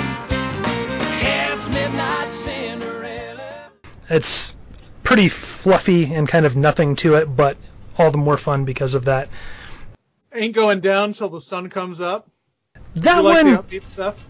It's Midnight Cinderella. It's pretty fluffy and kind of nothing to it, but all the more fun because of that. Ain't going down till the sun comes up. That you like one. the upbeat stuff?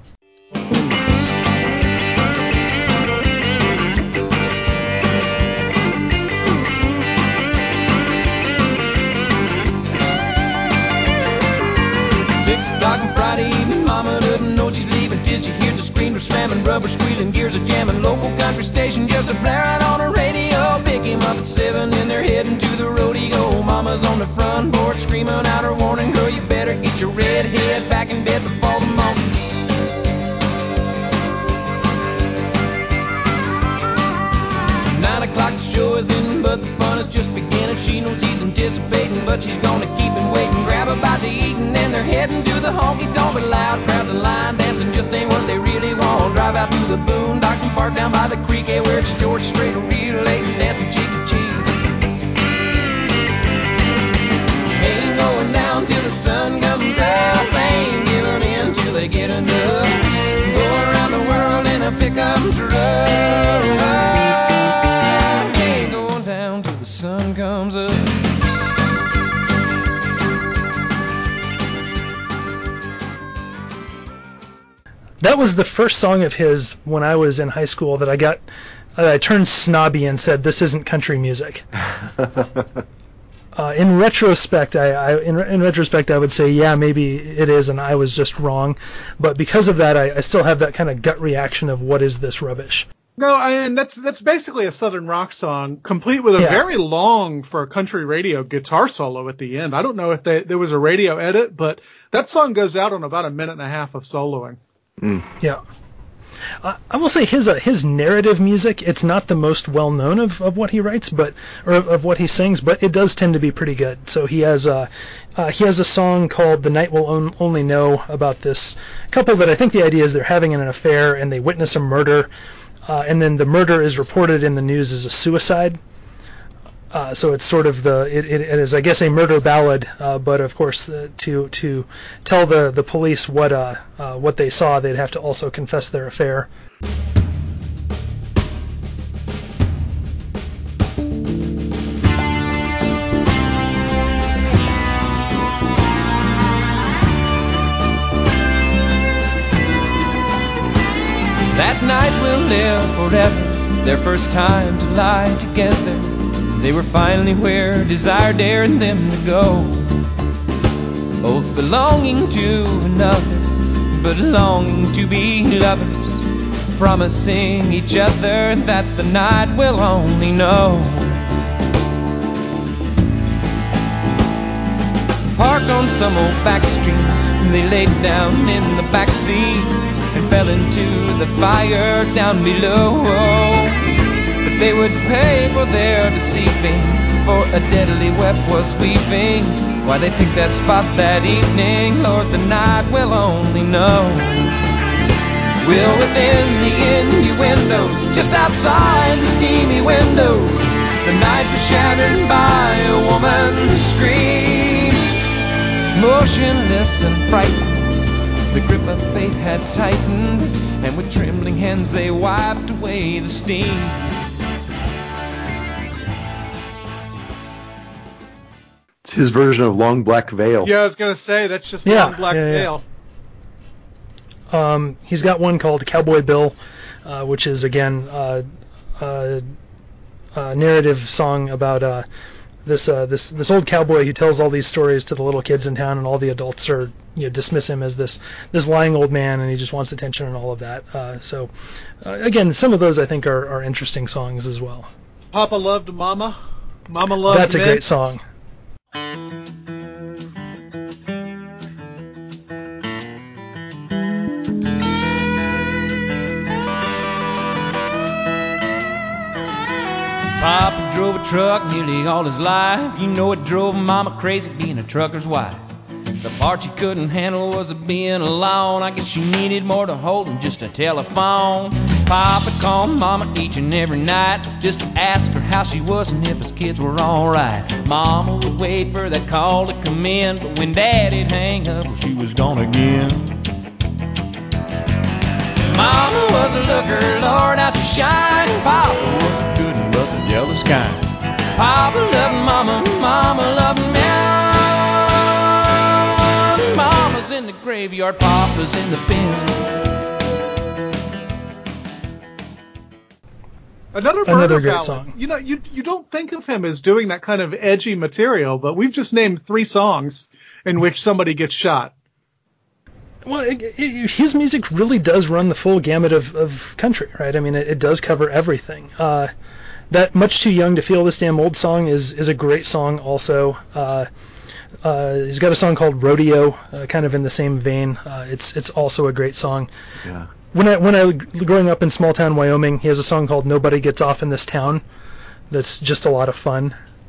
o'clock on Friday evening. Mama doesn't know she's leaving till she hears the screamer slamming, rubber squealing, gears are jamming. Local country station just a blaring on the radio. Pick him up at 7 and they're heading to the rodeo. Mama's on the front porch screaming out her warning, girl, you better get your red head back in bed before the morning. O'clock, the show is in, but the fun is just beginning. She knows he's anticipating, but she's gonna keep him waiting. Grab a bite to eating, and they're heading to the honky-tonk. But loud crowds and line dancing just ain't what they really want. Drive out through the boondocks and park down by the creek, where it's George Strait real late and dancing cheek to cheek. Ain't going down till the sun comes up, ain't giving in till they get enough. Go around the world in a pickup truck. The sun comes up. That was the first song of his when I was in high school that I turned snobby and said, this isn't country music. In retrospect, I would say, yeah, maybe it is, and I was just wrong. But because of that, I still have that kind of gut reaction of, what is this rubbish? No, and that's basically a southern rock song, complete with a very long, for a country radio, guitar solo at the end. I don't know if there was a radio edit, but that song goes out on about a minute and a half of soloing. Mm. Yeah. I will say his narrative music, it's not the most well known of what he writes, or of what he sings, but it does tend to be pretty good. So he has a song called "The Night Will Only Know" about this couple that I think the idea is they're having an affair and they witness a murder. And then the murder is reported in the news as a suicide. So it's sort of it is, I guess, a murder ballad. But of course, to tell the police what they saw, they'd have to also confess their affair. That night will live forever, their first time to lie together. They were finally where desire dared them to go, both belonging to another, but longing to be lovers, promising each other that the night will only know. Parked on some old back street, they laid down in the back seat and fell into the fire down below. But they would pay for their deceiving, for a deadly web was weeping. Why they picked that spot that evening, Lord, the night will only know. Well, within the innuendos, just outside the steamy windows, the night was shattered by a woman's scream. Motionless and frightened, the grip of fate had tightened, and with trembling hands they wiped away the steam. It's his version of Long Black Veil. Yeah, I was going to say, that's just Long Black Veil. He's got one called Cowboy Bill, which is, again, a narrative song about this old cowboy who tells all these stories to the little kids in town, and all the adults are dismiss him as this lying old man, and he just wants attention and all of that. So again, some of those I think are interesting songs as well. Papa loved Mama. Mama loved That's a great song. Papa drove a truck nearly all his life. You know it drove Mama crazy being a trucker's wife. The part she couldn't handle was being alone. I guess she needed more to hold than just a telephone. Papa called Mama each and every night just to ask her how she was and if his kids were alright. Mama would wait for that call to come in, but when Daddy'd hang up, well, she was gone again. Mama was a looker, Lord, how she shined. Papa was a good and but the jealous kind. Papa loved Mama, Mama loved me. Mama's in the graveyard, Papa's in the bin. Another great ballad. song. You don't think of him as doing that kind of edgy material, but we've just named 3 songs in which somebody gets shot. Well, his music really does run the full gamut of country, right? I mean, it does cover everything. That Much Too Young to Feel This Damn Old song is a great song also. He's got a song called Rodeo, kind of in the same vein. It's also a great song. Yeah. When I growing up in small town Wyoming, he has a song called Nobody Gets Off in This Town. That's just a lot of fun.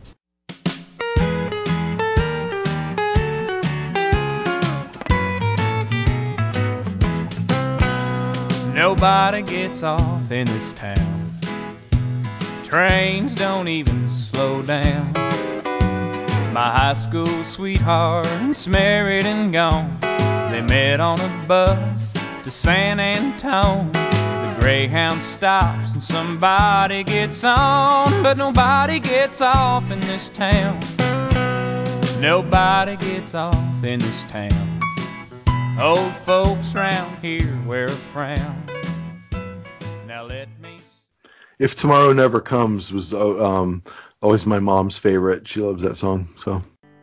Nobody gets off in this town. Trains don't even slow down. My high school sweetheart's married and gone. They met on a bus to San Antone. The Greyhound stops and somebody gets on, but nobody gets off in this town. Nobody gets off in this town. Old folks round here wear a frown. Now let me... If Tomorrow Never Comes was always my mom's favorite. She loves that song. So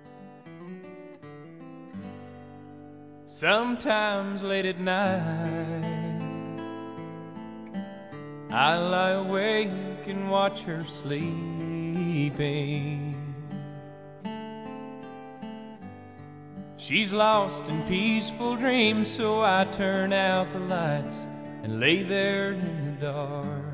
sometimes late at night I lie awake and watch her sleeping. She's lost in peaceful dreams, so I turn out the lights and lay there in the dark.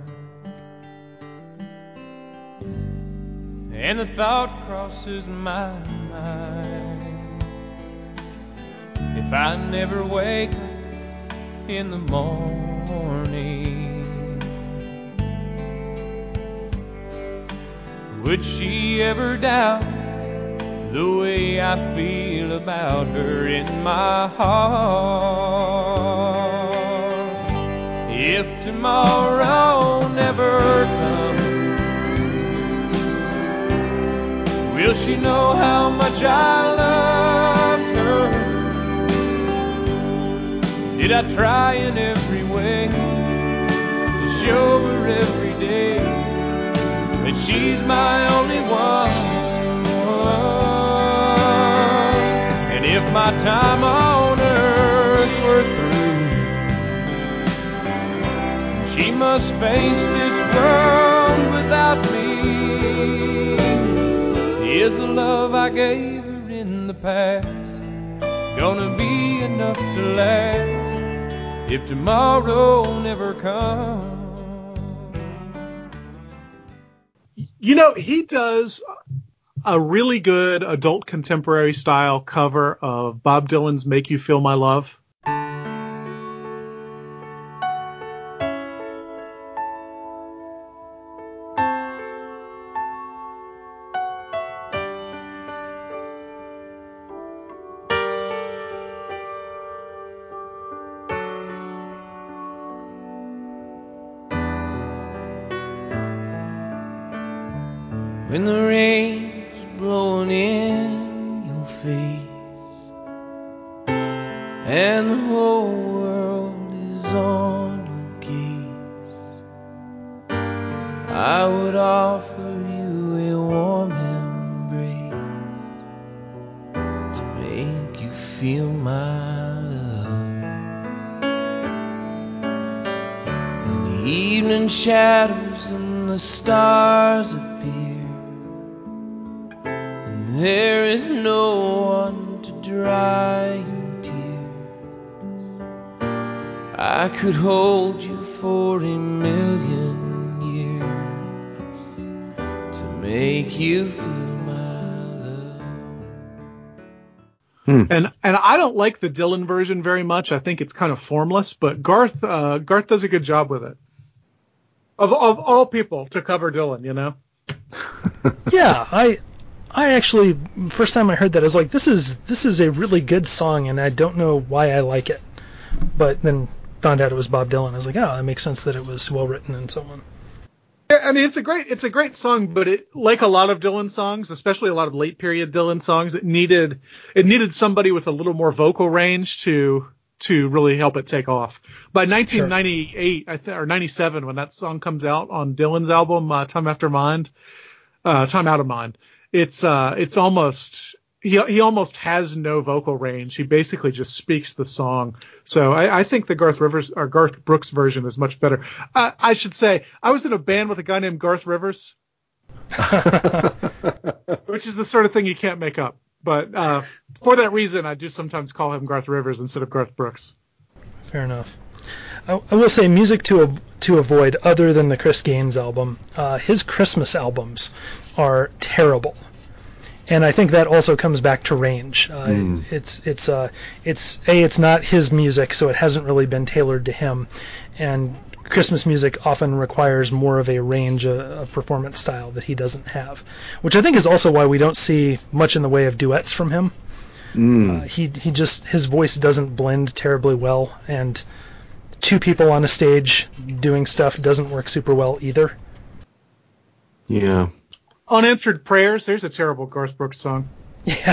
And the thought crosses my mind, if I never wake up in the morning, would she ever doubt the way I feel about her in my heart? If tomorrow never comes, will she know how much I loved her? Did I try in every way to show her every day that she's my only one? And if my time on earth were through, she must face this world without me. Is the love I gave her in the past gonna be enough to last if tomorrow never comes? You know, he does a really good adult contemporary style cover of Bob Dylan's Make You Feel My Love. When the rain's blowing in your face and the whole world is on your case, I would offer you a warm embrace to make you feel my love. When the evening shadows and the stars appear, there is no one to dry your tears, I could hold you for a million years to make you feel my love. And I don't like the Dylan version very much. I think it's kind of formless, but Garth does a good job with it. Of all people to cover Dylan, you know? Yeah, I actually, first time I heard that, I was like, this is a really good song, and I don't know why I like it. But then found out it was Bob Dylan. I was like, oh, that makes sense that it was well written and so on. Yeah, I mean, it's a great song, but it, like a lot of Dylan songs, especially a lot of late period Dylan songs, it needed somebody with a little more vocal range to really help it take off. By 1998, or 97, when that song comes out on Dylan's album, Time Out of Mind, it's almost he almost has no vocal range. He basically just speaks the song. So I think the Garth Brooks version is much better. I should say I was in a band with a guy named Garth Rivers, which is the sort of thing you can't make up. But for that reason, I do sometimes call him Garth Rivers instead of Garth Brooks. Fair enough. I will say music to avoid other than the Chris Gaines album. His Christmas albums are terrible. And I think that also comes back to range. It's not his music, so it hasn't really been tailored to him. And Christmas music often requires more of a range of performance style that he doesn't have, which I think is also why we don't see much in the way of duets from him. His voice doesn't blend terribly well, and two people on a stage doing stuff doesn't work super well either. Yeah. Unanswered Prayers, there's a terrible Garth Brooks song. Yeah.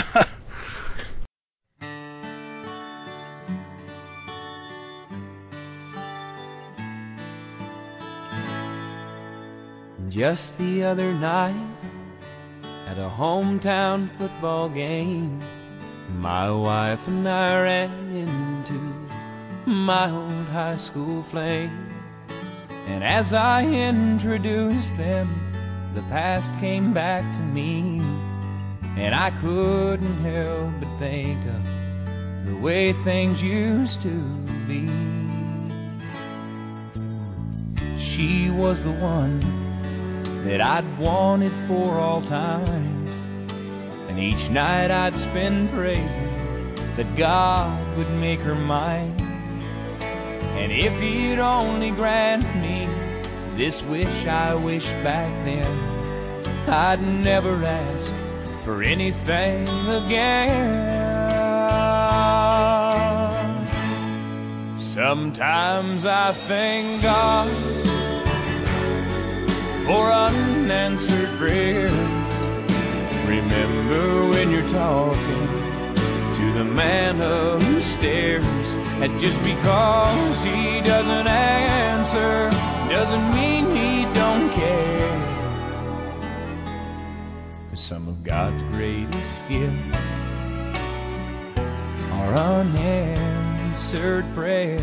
Just the other night, at a hometown football game, my wife and I ran into my old high school flame. And as I introduced them, the past came back to me, and I couldn't help but think of the way things used to be. She was the one that I'd wanted for all times, and each night I'd spend praying that God would make her mine. And if he'd only grant me this wish I wished back then, I'd never ask for anything again. Sometimes I thank God for unanswered prayers. Remember when you're talking to the man upstairs, and just because he doesn't answer doesn't mean he don't care. Some of God's greatest gifts are unanswered prayers.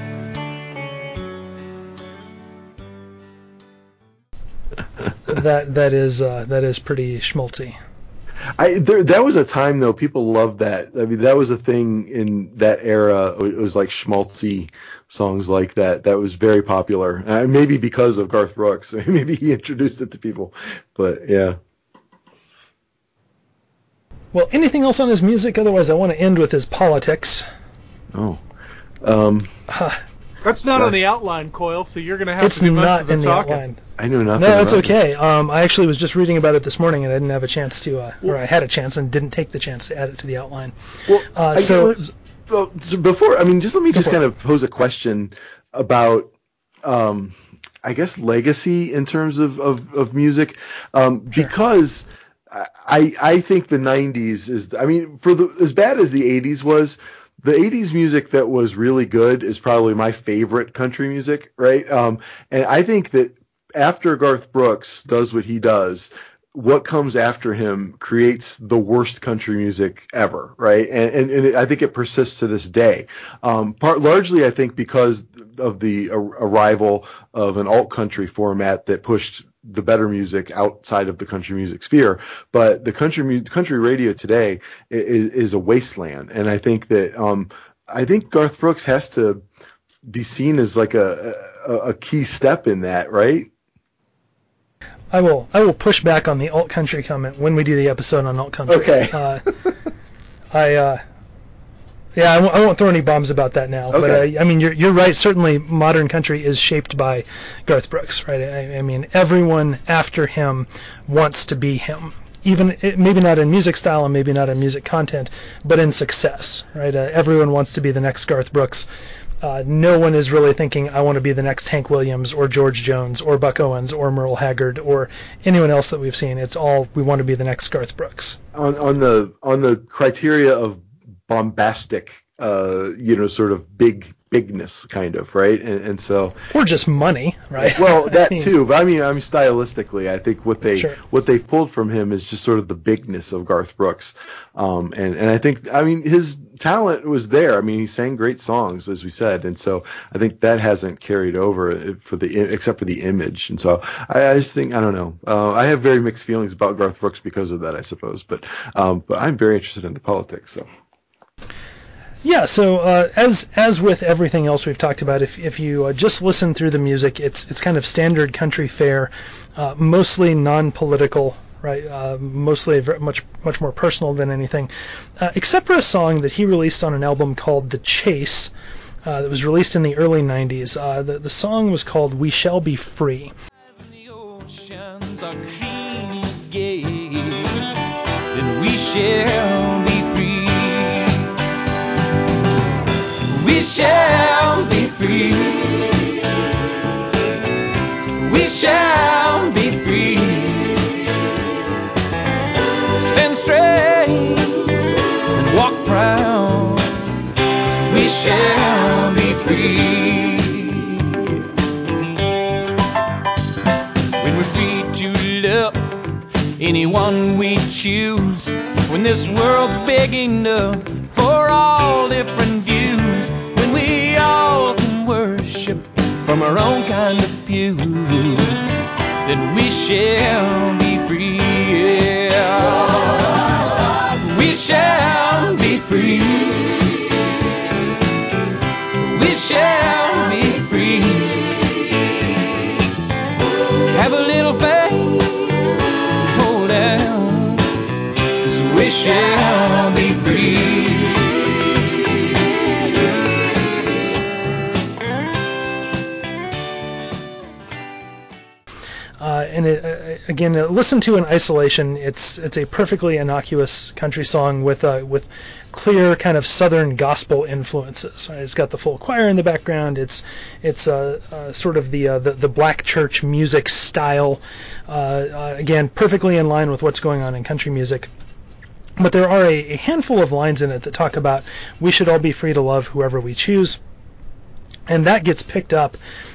That is pretty schmaltzy. That was a time though, people loved that. I mean, that was a thing in that era. It was like schmaltzy songs like that. That was very popular. Maybe because of Garth Brooks. Maybe he introduced it to people. But yeah. Well, anything else on his music? Otherwise, I want to end with his politics. Oh. That's not on the outline, Coyle, so you're going to have to do most of the talking. Outline. I knew nothing. No, that's okay. I actually was just reading about it this morning, and I didn't have a chance to, or I had a chance and didn't take the chance to add it to the outline. Well, so before, just let me just kind of pose a question about, I guess, legacy in terms of music, because I think the 90s is, as bad as the 80s was, the 80s music that was really good is probably my favorite country music, right? And I think that after Garth Brooks does what he does, what comes after him creates the worst country music ever, right? And I think it persists to this day. Largely, I think, because of the arrival of an alt country format that pushed the better music outside of the country music sphere. But the country radio today is a wasteland, and I think that Garth Brooks has to be seen as like a key step in that, right? I will push back on the alt country comment when we do the episode on alt country. Okay. I won't throw any bombs about that now. Okay. But you're right. Certainly, modern country is shaped by Garth Brooks, right? Everyone after him wants to be him. Even maybe not in music style and maybe not in music content, but in success, right? Everyone wants to be the next Garth Brooks. No one is really thinking, I want to be the next Hank Williams or George Jones or Buck Owens or Merle Haggard or anyone else that we've seen. It's all, we want to be the next Garth Brooks. On the criteria of bombastic, sort of big bigness, kind of, right? And so, or just money, right? Well, that too. But I mean, stylistically, I think what they've pulled from him is just sort of the bigness of Garth Brooks. And I think, I mean, his talent was there. I mean, he sang great songs, as we said, and so I think that hasn't carried over except for the image. And so I just think, I don't know. I have very mixed feelings about Garth Brooks because of that, I suppose. But I'm very interested in the politics. So. Yeah, so as with everything else we've talked about, if you just listen through the music, it's kind of standard country fare, mostly non-political, right? Mostly much more personal than anything, except for a song that he released on an album called The Chase, that was released in the early 90s. The song was called We Shall Be Free. The oceans are clean again, then we shall be free. We shall be free. We shall be free. Stand straight and walk proud, 'cause we shall be free. When we're free to love anyone we choose, when this world's big enough for all different views, when we all can worship from our own kind of pew, then we shall be free. Yeah. We shall be free. We shall be free. Have a little faith, hold out, 'cause we shall be free. And again, listen to in isolation. It's a perfectly innocuous country song with clear kind of Southern gospel influences. Right? It's got the full choir in the background. It's sort of the black church music style. Again, perfectly in line with what's going on in country music. But there are a handful of lines in it that talk about we should all be free to love whoever we choose, and that gets picked up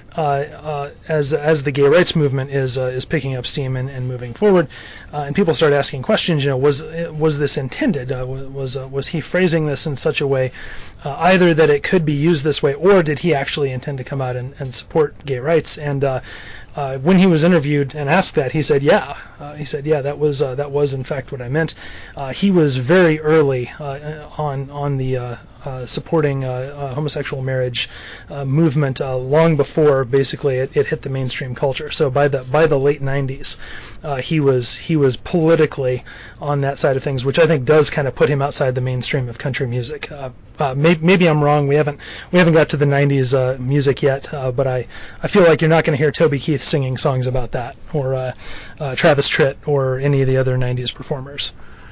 as the gay rights movement is picking up steam and moving forward, and people start asking questions. You know, was this intended? Was he phrasing this in such a way, either that it could be used this way, or did he actually intend to come out and support gay rights? And when he was interviewed and asked that, he said, "Yeah." That was in fact what I meant. He was very early on the supporting homosexual marriage movement long before basically it hit the mainstream culture. So by the late 90s, he was politically on that side of things, which I think does kind of put him outside the mainstream of country music. Maybe I'm wrong. We haven't got to the 90s music yet, but I feel like you're not going to hear Toby Keith singing songs about that, or Travis Tritt, or any of the other 90s performers.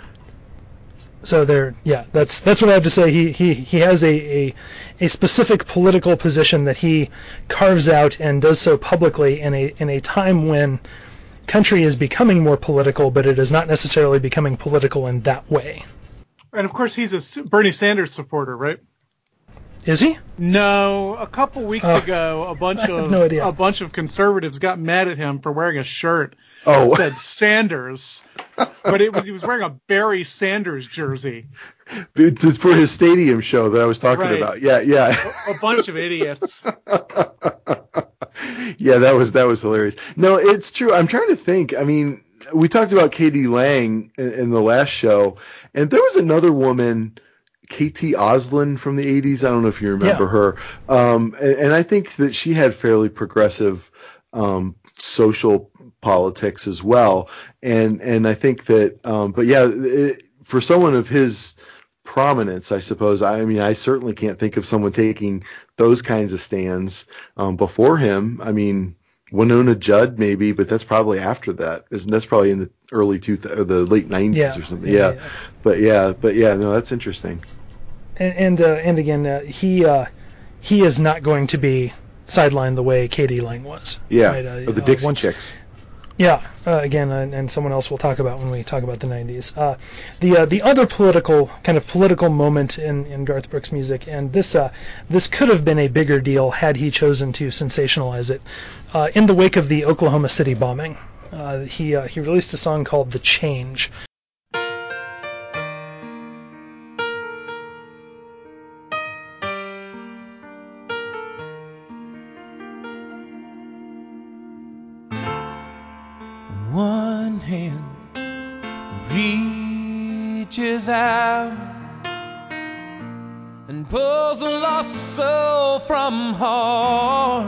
So that's what I have to say. He has a specific political position that he carves out and does so publicly in a time when country is becoming more political, but it is not necessarily becoming political in that way. And of course, he's a Bernie Sanders supporter, right? Is he? No. A couple weeks ago, a bunch of conservatives got mad at him for wearing a shirt that said Sanders, but he was wearing a Barry Sanders jersey. It's for his stadium show that I was talking about. Yeah. A bunch of idiots. Yeah, that was hilarious. No, it's true. I'm trying to think. I mean, we talked about K.D. Lang in the last show, and there was another woman, K.T. Oslin from the 80s. I don't know if you remember her. And I think that she had fairly progressive social politics as well. And I think that, but yeah, for someone of his prominence, I suppose, I mean, I certainly can't think of someone taking those kinds of stands before him. I mean, Winona Judd maybe, but that's probably after that. That's probably in the early or the late 90s or something. Yeah. But no, that's interesting. And again, he is not going to be sidelined the way K.D. Lang was. Yeah, right? Or the Dixie Chicks. Yeah, again, and someone else will talk about when we talk about the 90s. The other political moment in Garth Brooks' music, and this could have been a bigger deal had he chosen to sensationalize it. In the wake of the Oklahoma City bombing, he released a song called "The Change." One hand reaches out and pulls a lost soul from harm,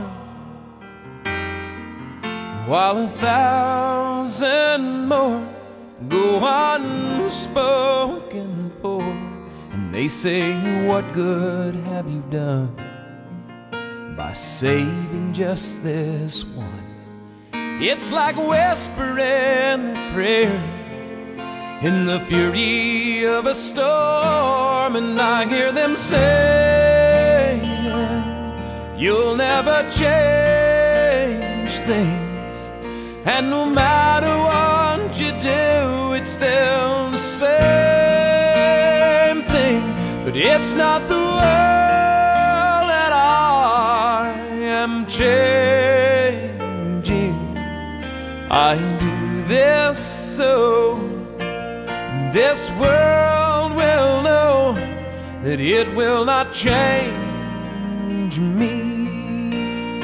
while 1,000 more go unspoken for. And they say, what good have you done by saving just this one? It's like whispering a prayer in the fury of a storm, and I hear them saying, you'll never change things, and no matter what you do, it's still the same thing. But it's not the world that I am changing. I do this so this world will know that it will not change me.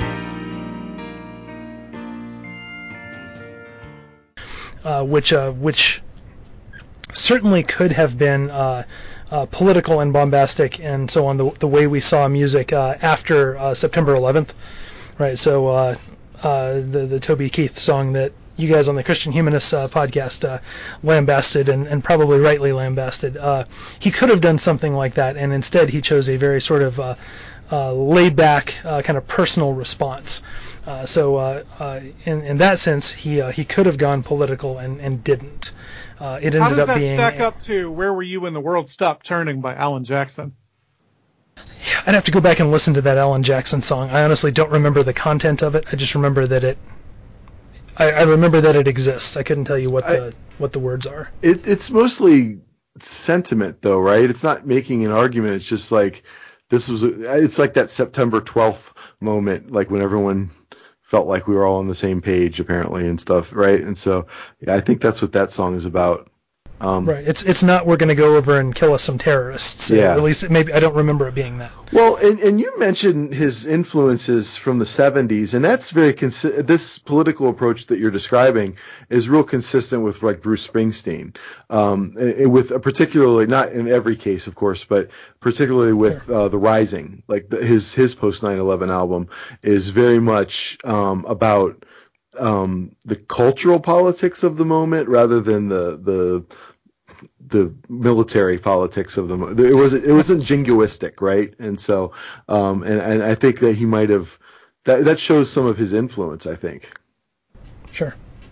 Which certainly could have been political and bombastic and so on, the way we saw music after September 11th, right? So the Toby Keith song that you guys on the Christian Humanist podcast lambasted, and probably rightly lambasted. He could have done something like that, and instead he chose a very sort of laid-back, kind of personal response. So in that sense, he could have gone political and didn't. It ended How does up that being stack up to Where Were You When the World Stopped Turning by Alan Jackson? I'd have to go back and listen to that Alan Jackson song. I honestly don't remember the content of it. I just remember that I remember that it exists. I couldn't tell you what the words are. It's mostly sentiment, though, right? It's not making an argument. It's just like it's like that September 12th moment, like when everyone felt like we were all on the same page, apparently, and stuff, right? And so, yeah, I think that's what that song is about. Right. It's not we're going to go over and kill us some terrorists. Yeah. At least maybe I don't remember it being that. Well, and you mentioned his influences from the 70s, and that's very this political approach that you're describing is real consistent with like Bruce Springsteen, with particularly, not in every case, of course, but particularly with The Rising. Like his post 9/11 album is very much about the cultural politics of the moment rather than the military politics of them. It wasn't jingoistic, right? And so, and I think that he might have that shows some of his influence, I think. Sure.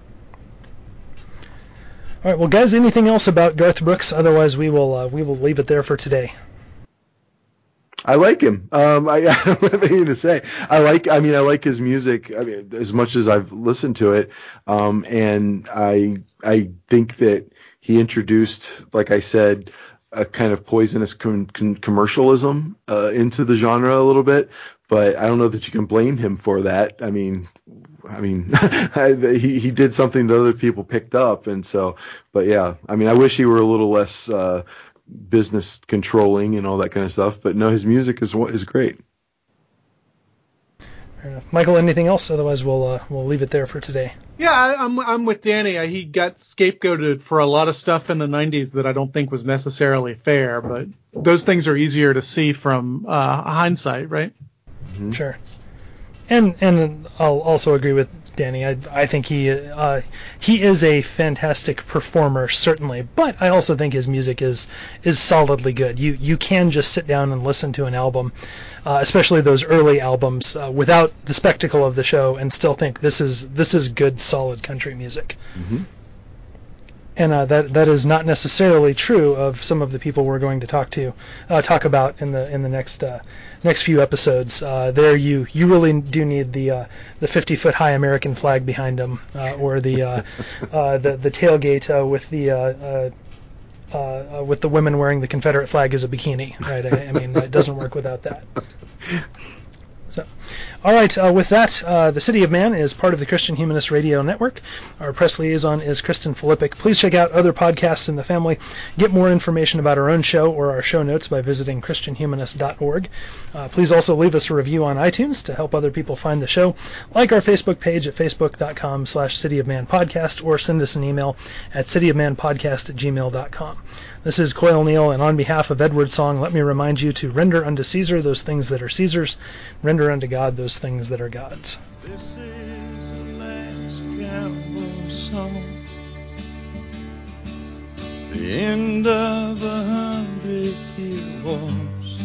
All right, well, guys, anything else about Garth Brooks? Otherwise, we will leave it there for today. I like him. I don't have anything to say. I like his music. I mean, as much as I've listened to it, and I think that he introduced, like I said, a kind of poisonous commercialism into the genre a little bit. But I don't know that you can blame him for that. I mean, he did something that other people picked up, and so. But yeah, I mean, I wish he were a little less business controlling and all that kind of stuff. But no, his music is great. Fair enough. Michael, anything else? Otherwise, we'll leave it there for today. Yeah, I'm with Danny. He got scapegoated for a lot of stuff in the 90s that I don't think was necessarily fair, but those things are easier to see from hindsight, right? Mm-hmm. Sure. And I'll also agree with Danny. I think he is a fantastic performer, certainly, but I also think his music is solidly good. You can just sit down and listen to an album, especially those early albums, without the spectacle of the show, and still think this is good, solid country music. Mm-hmm. And that is not necessarily true of some of the people we're going to talk about in the next few episodes. There you really do need the 50-foot high American flag behind them, or the tailgate with the women wearing the Confederate flag as a bikini. Right? I mean, it doesn't work without that. So, all right, with that, the City of Man is part of the Christian Humanist Radio Network. Our press liaison is Kristen Filippic. Please check out other podcasts in the family. Get more information about our own show or our show notes by visiting christianhumanist.org. Please also leave us a review on iTunes to help other people find the show. Like our Facebook page at facebook.com/cityofmanpodcast, or send us an email at cityofmanpodcast@gmail.com. This is Coyle Neal, and on behalf of Edward Song, let me remind you to render unto Caesar those things that are Caesar's, render unto God those things that are God's. This is the last cowboy song, the end of 100-year wars.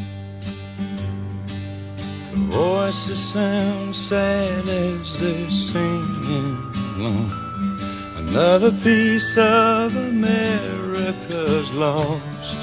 The voices sound sad as they're singing along. Another piece of America's lost.